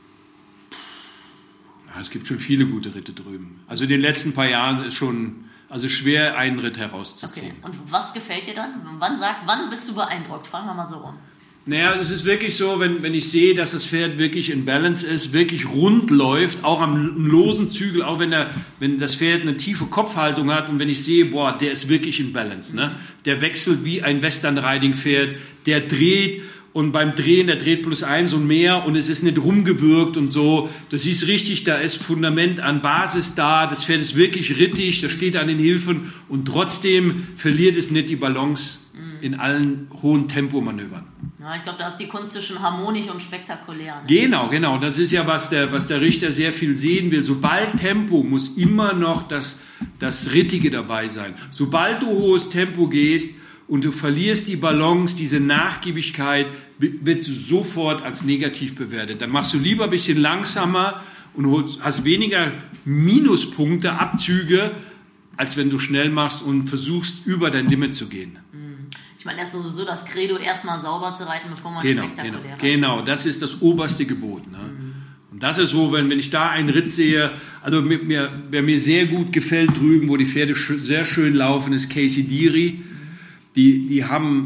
Ja, es gibt schon viele gute Ritte drüben. Also in den letzten paar Jahren ist schon schwer, einen Ritt herauszuziehen. Okay. Und was gefällt dir dann? Wann bist du beeindruckt? Fragen wir mal so rum. Naja, es ist wirklich so, wenn ich sehe, dass das Pferd wirklich in Balance ist, wirklich rund läuft, auch am losen Zügel, auch wenn das Pferd eine tiefe Kopfhaltung hat und wenn ich sehe, boah, der ist wirklich in Balance, ne? Der wechselt wie ein Western-Riding-Pferd, der dreht und beim Drehen, der dreht +1 und mehr und es ist nicht rumgewürgt und so. Du siehst richtig, da ist Fundament an Basis da, das Pferd ist wirklich rittig, das steht an den Hilfen und trotzdem verliert es nicht die Balance in allen hohen Tempomanövern. Ja, ich glaube, da ist die Kunst zwischen harmonisch und spektakulär. Ne? Genau. Das ist ja, was der Richter sehr viel sehen will. Sobald Tempo, muss immer noch das Rittige dabei sein. Sobald du hohes Tempo gehst und du verlierst die Balance, diese Nachgiebigkeit, wird sofort als negativ bewertet. Dann machst du lieber ein bisschen langsamer und hast weniger Minuspunkte, Abzüge, als wenn du schnell machst und versuchst, über dein Limit zu gehen. Ich meine, das ist sowieso das Credo, erstmal sauber zu reiten, bevor man spektakulär reitet. Genau, das ist das oberste Gebot. Ne? Und das ist so, wenn ich da einen Ritt sehe, also wer mir sehr gut gefällt drüben, wo die Pferde sehr schön laufen, ist Casey Deary. Die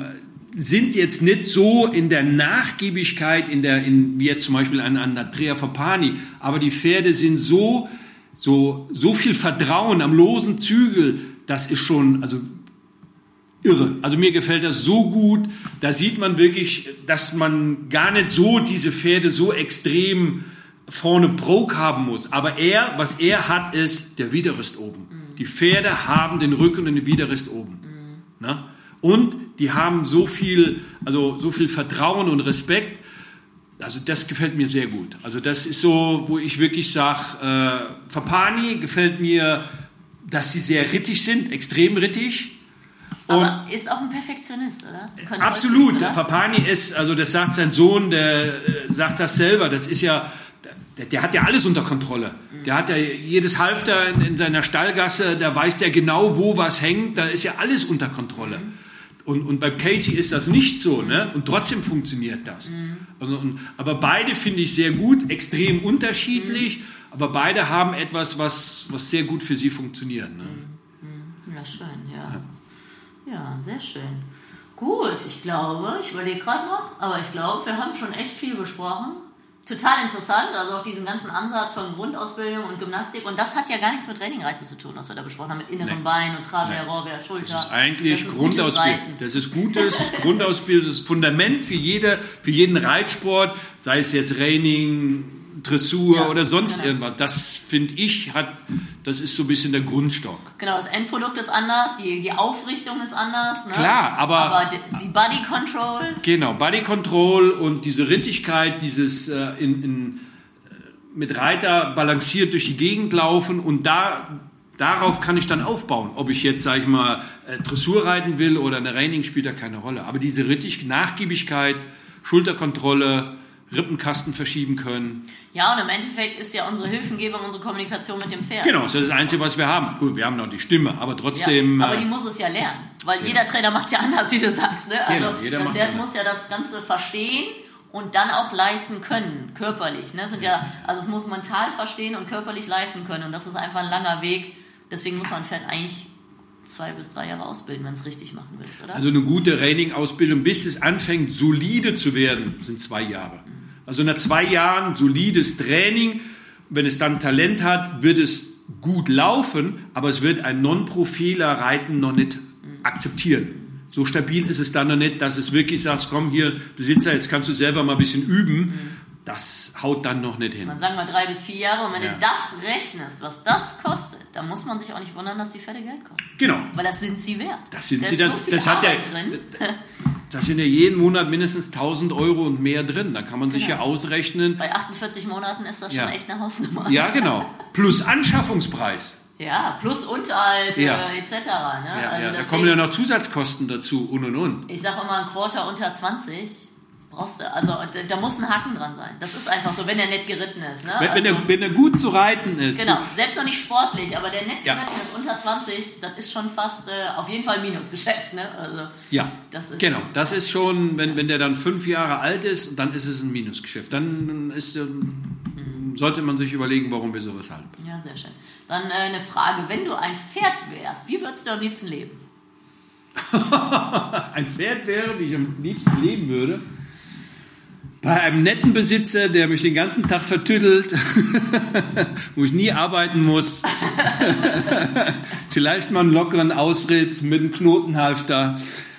sind jetzt nicht so in der Nachgiebigkeit, wie jetzt zum Beispiel an Andrea Fapani, aber die Pferde sind so viel Vertrauen am losen Zügel, das ist schon, irre. Also mir gefällt das so gut. Da sieht man wirklich, dass man gar nicht so diese Pferde so extrem vorne broke haben muss. Aber was er hat, ist der Widerrist oben. Die Pferde haben den Rücken und den Widerrist oben. Na? Und die haben so viel Vertrauen und Respekt. Also das gefällt mir sehr gut. Also das ist so, wo ich wirklich sage, Fapani gefällt mir, dass sie sehr rittig sind, extrem rittig. Aber ist auch ein Perfektionist, oder? Absolut. Oder? Fapani ist, das sagt sein Sohn, der sagt das selber, das ist ja, der hat ja alles unter Kontrolle. Der hat ja jedes Halfter in seiner Stallgasse, da weiß der genau, wo was hängt, da ist ja alles unter Kontrolle. Und bei Casey ist das nicht so, ne? Und trotzdem funktioniert das. Aber beide finde ich sehr gut, extrem unterschiedlich, aber beide haben etwas, was sehr gut für sie funktioniert. Ne? Ja, schön, ja. Ja, sehr schön. Gut, ich überlege gerade noch, aber ich glaube, wir haben schon echt viel besprochen. Total interessant, also auch diesen ganzen Ansatz von Grundausbildung und Gymnastik. Und das hat ja gar nichts mit Trainingreiten zu tun, was wir da besprochen haben, mit inneren Beinen und Travers, Rohrwehr, Schulter. Das ist eigentlich Grundausbildung. Das ist gutes Grundausbildung, das ist Fundament für jeden Reitsport, sei es jetzt Reining, Dressur oder sonst irgendwas. Das finde ich, das ist so ein bisschen der Grundstock. Genau, das Endprodukt ist anders, die Aufrichtung ist anders. Ne? Klar, aber die Body Control. Genau, Body Control und diese Rittigkeit, dieses mit Reiter balanciert durch die Gegend laufen und darauf kann ich dann aufbauen. Ob ich jetzt, sage ich mal, Dressur reiten will oder eine Reining, spielt da keine Rolle. Aber diese Nachgiebigkeit, Schulterkontrolle, Rippenkasten verschieben können. Ja, und im Endeffekt ist ja unsere Hilfengebung unsere Kommunikation mit dem Pferd. Genau, das ist das Einzige, was wir haben. Gut, wir haben noch die Stimme, aber trotzdem... Ja, aber die muss es ja lernen, weil jeder Trainer macht es ja anders, wie du sagst. Ne? Also das Pferd muss ja das Ganze verstehen und dann auch leisten können, körperlich. Ne? Also es muss mental verstehen und körperlich leisten können und das ist einfach ein langer Weg. Deswegen muss man ein Pferd eigentlich 2 bis 3 Jahre ausbilden, wenn es richtig machen willst, oder? Also eine gute Reining-Ausbildung, bis es anfängt, solide zu werden, sind 2 Jahre. Also nach 2 Jahren solides Training, wenn es dann Talent hat, wird es gut laufen, aber es wird ein Non-Profiler-Reiten noch nicht akzeptieren. So stabil ist es dann noch nicht, dass es wirklich sagst, komm hier, Besitzer, jetzt kannst du selber mal ein bisschen üben. Das haut dann noch nicht hin. Man sagen wir 3 bis 4 Jahre und wenn du das rechnest, was das kostet, dann muss man sich auch nicht wundern, dass die Pferde Geld kosten. Genau. Weil das sind sie wert. Das sind da sie ist so viel Arbeit drin. Da sind ja jeden Monat mindestens 1.000 € und mehr drin. Da kann man sich ja ausrechnen. Bei 48 Monaten ist das schon echt eine Hausnummer. Ja, genau. Plus Anschaffungspreis. Ja, plus Unterhalt, etc. Ne? Ja, da kommen ja noch Zusatzkosten dazu und. Ich sage immer, ein Quarter unter 20 brauchst du, also da muss ein Haken dran sein. Das ist einfach so, wenn er nett geritten ist. Ne? Wenn er gut zu reiten ist. Genau, selbst noch nicht sportlich, aber der nett geritten ist unter 20, das ist schon fast auf jeden Fall ein Minusgeschäft. Ne? Also, ja, das ist schon, wenn der dann 5 Jahre alt ist, dann ist es ein Minusgeschäft. Dann sollte man sich überlegen, warum wir sowas halten. Ja, sehr schön. Dann eine Frage, wenn du ein Pferd wärst, wie würdest du am liebsten leben? Ein Pferd wäre, wie ich am liebsten leben würde, bei einem netten Besitzer, der mich den ganzen Tag vertüttelt, wo ich nie arbeiten muss. Vielleicht mal einen lockeren Ausritt mit einem Knotenhalfter.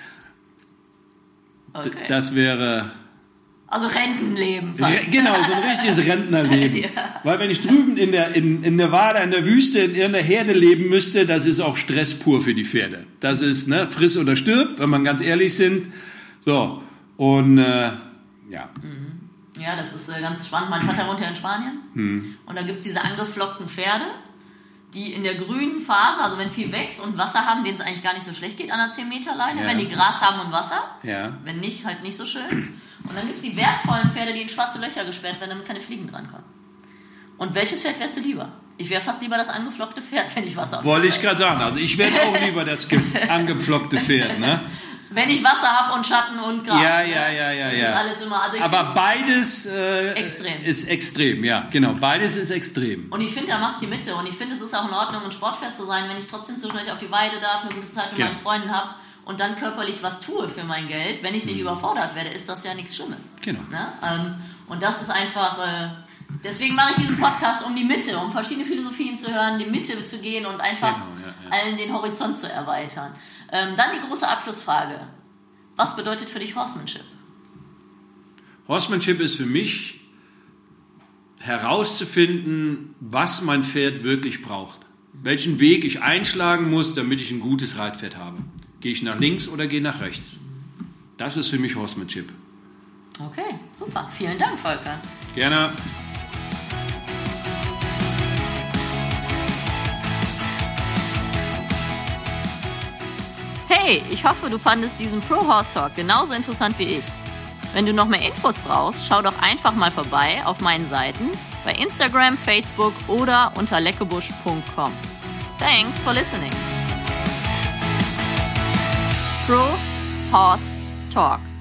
Okay. Das wäre... Also Rentenleben. Genau, so ein richtiges Rentnerleben. Ja. Weil wenn ich drüben in Nevada, in der Wüste, in irgendeiner Herde leben müsste, das ist auch Stress pur für die Pferde. Das ist, friss oder stirb, wenn man ganz ehrlich sind. So, und ja. Ja, das ist ganz spannend. Mein Vater wohnt ja in Spanien. Und da gibt es diese angeflockten Pferde, die in der grünen Phase, also wenn viel wächst und Wasser haben, denen es eigentlich gar nicht so schlecht geht an der 10-Meter-Leine, wenn die Gras haben und Wasser. Ja. Wenn nicht, halt nicht so schön. Und dann gibt es die wertvollen Pferde, die in schwarze Löcher gesperrt werden, damit keine Fliegen drankommen. Und welches Pferd wärst du lieber? Ich wäre fast lieber das angeflockte Pferd, wenn ich Wasser habe. Wollte ich gerade sagen. Also ich wäre auch lieber das angepflockte Pferd, ne? Wenn ich Wasser habe und Schatten und Gras. Ja. Das ist alles immer, also aber beides ist extrem, ja, genau. Beides ist extrem. Und ich finde, da macht die Mitte. Und ich finde, es ist auch in Ordnung, ein Sportpferd zu sein, wenn ich trotzdem zwischendurch auf die Weide darf, eine gute Zeit mit meinen Freunden habe und dann körperlich was tue für mein Geld. Wenn ich nicht überfordert werde, ist das ja nichts Schlimmes. Genau. Ne? Und das ist einfach... deswegen mache ich diesen Podcast um die Mitte, um verschiedene Philosophien zu hören, die Mitte zu gehen und einfach allen den Horizont zu erweitern. Dann die große Abschlussfrage. Was bedeutet für dich Horsemanship? Horsemanship ist für mich herauszufinden, was mein Pferd wirklich braucht. Welchen Weg ich einschlagen muss, damit ich ein gutes Reitpferd habe. Gehe ich nach links oder gehe nach rechts? Das ist für mich Horsemanship. Okay, super. Vielen Dank, Volker. Gerne. Hey, ich hoffe, du fandest diesen Pro Horse Talk genauso interessant wie ich. Wenn du noch mehr Infos brauchst, schau doch einfach mal vorbei auf meinen Seiten bei Instagram, Facebook oder unter leckebusch.com. Thanks for listening. Pro Horse Talk.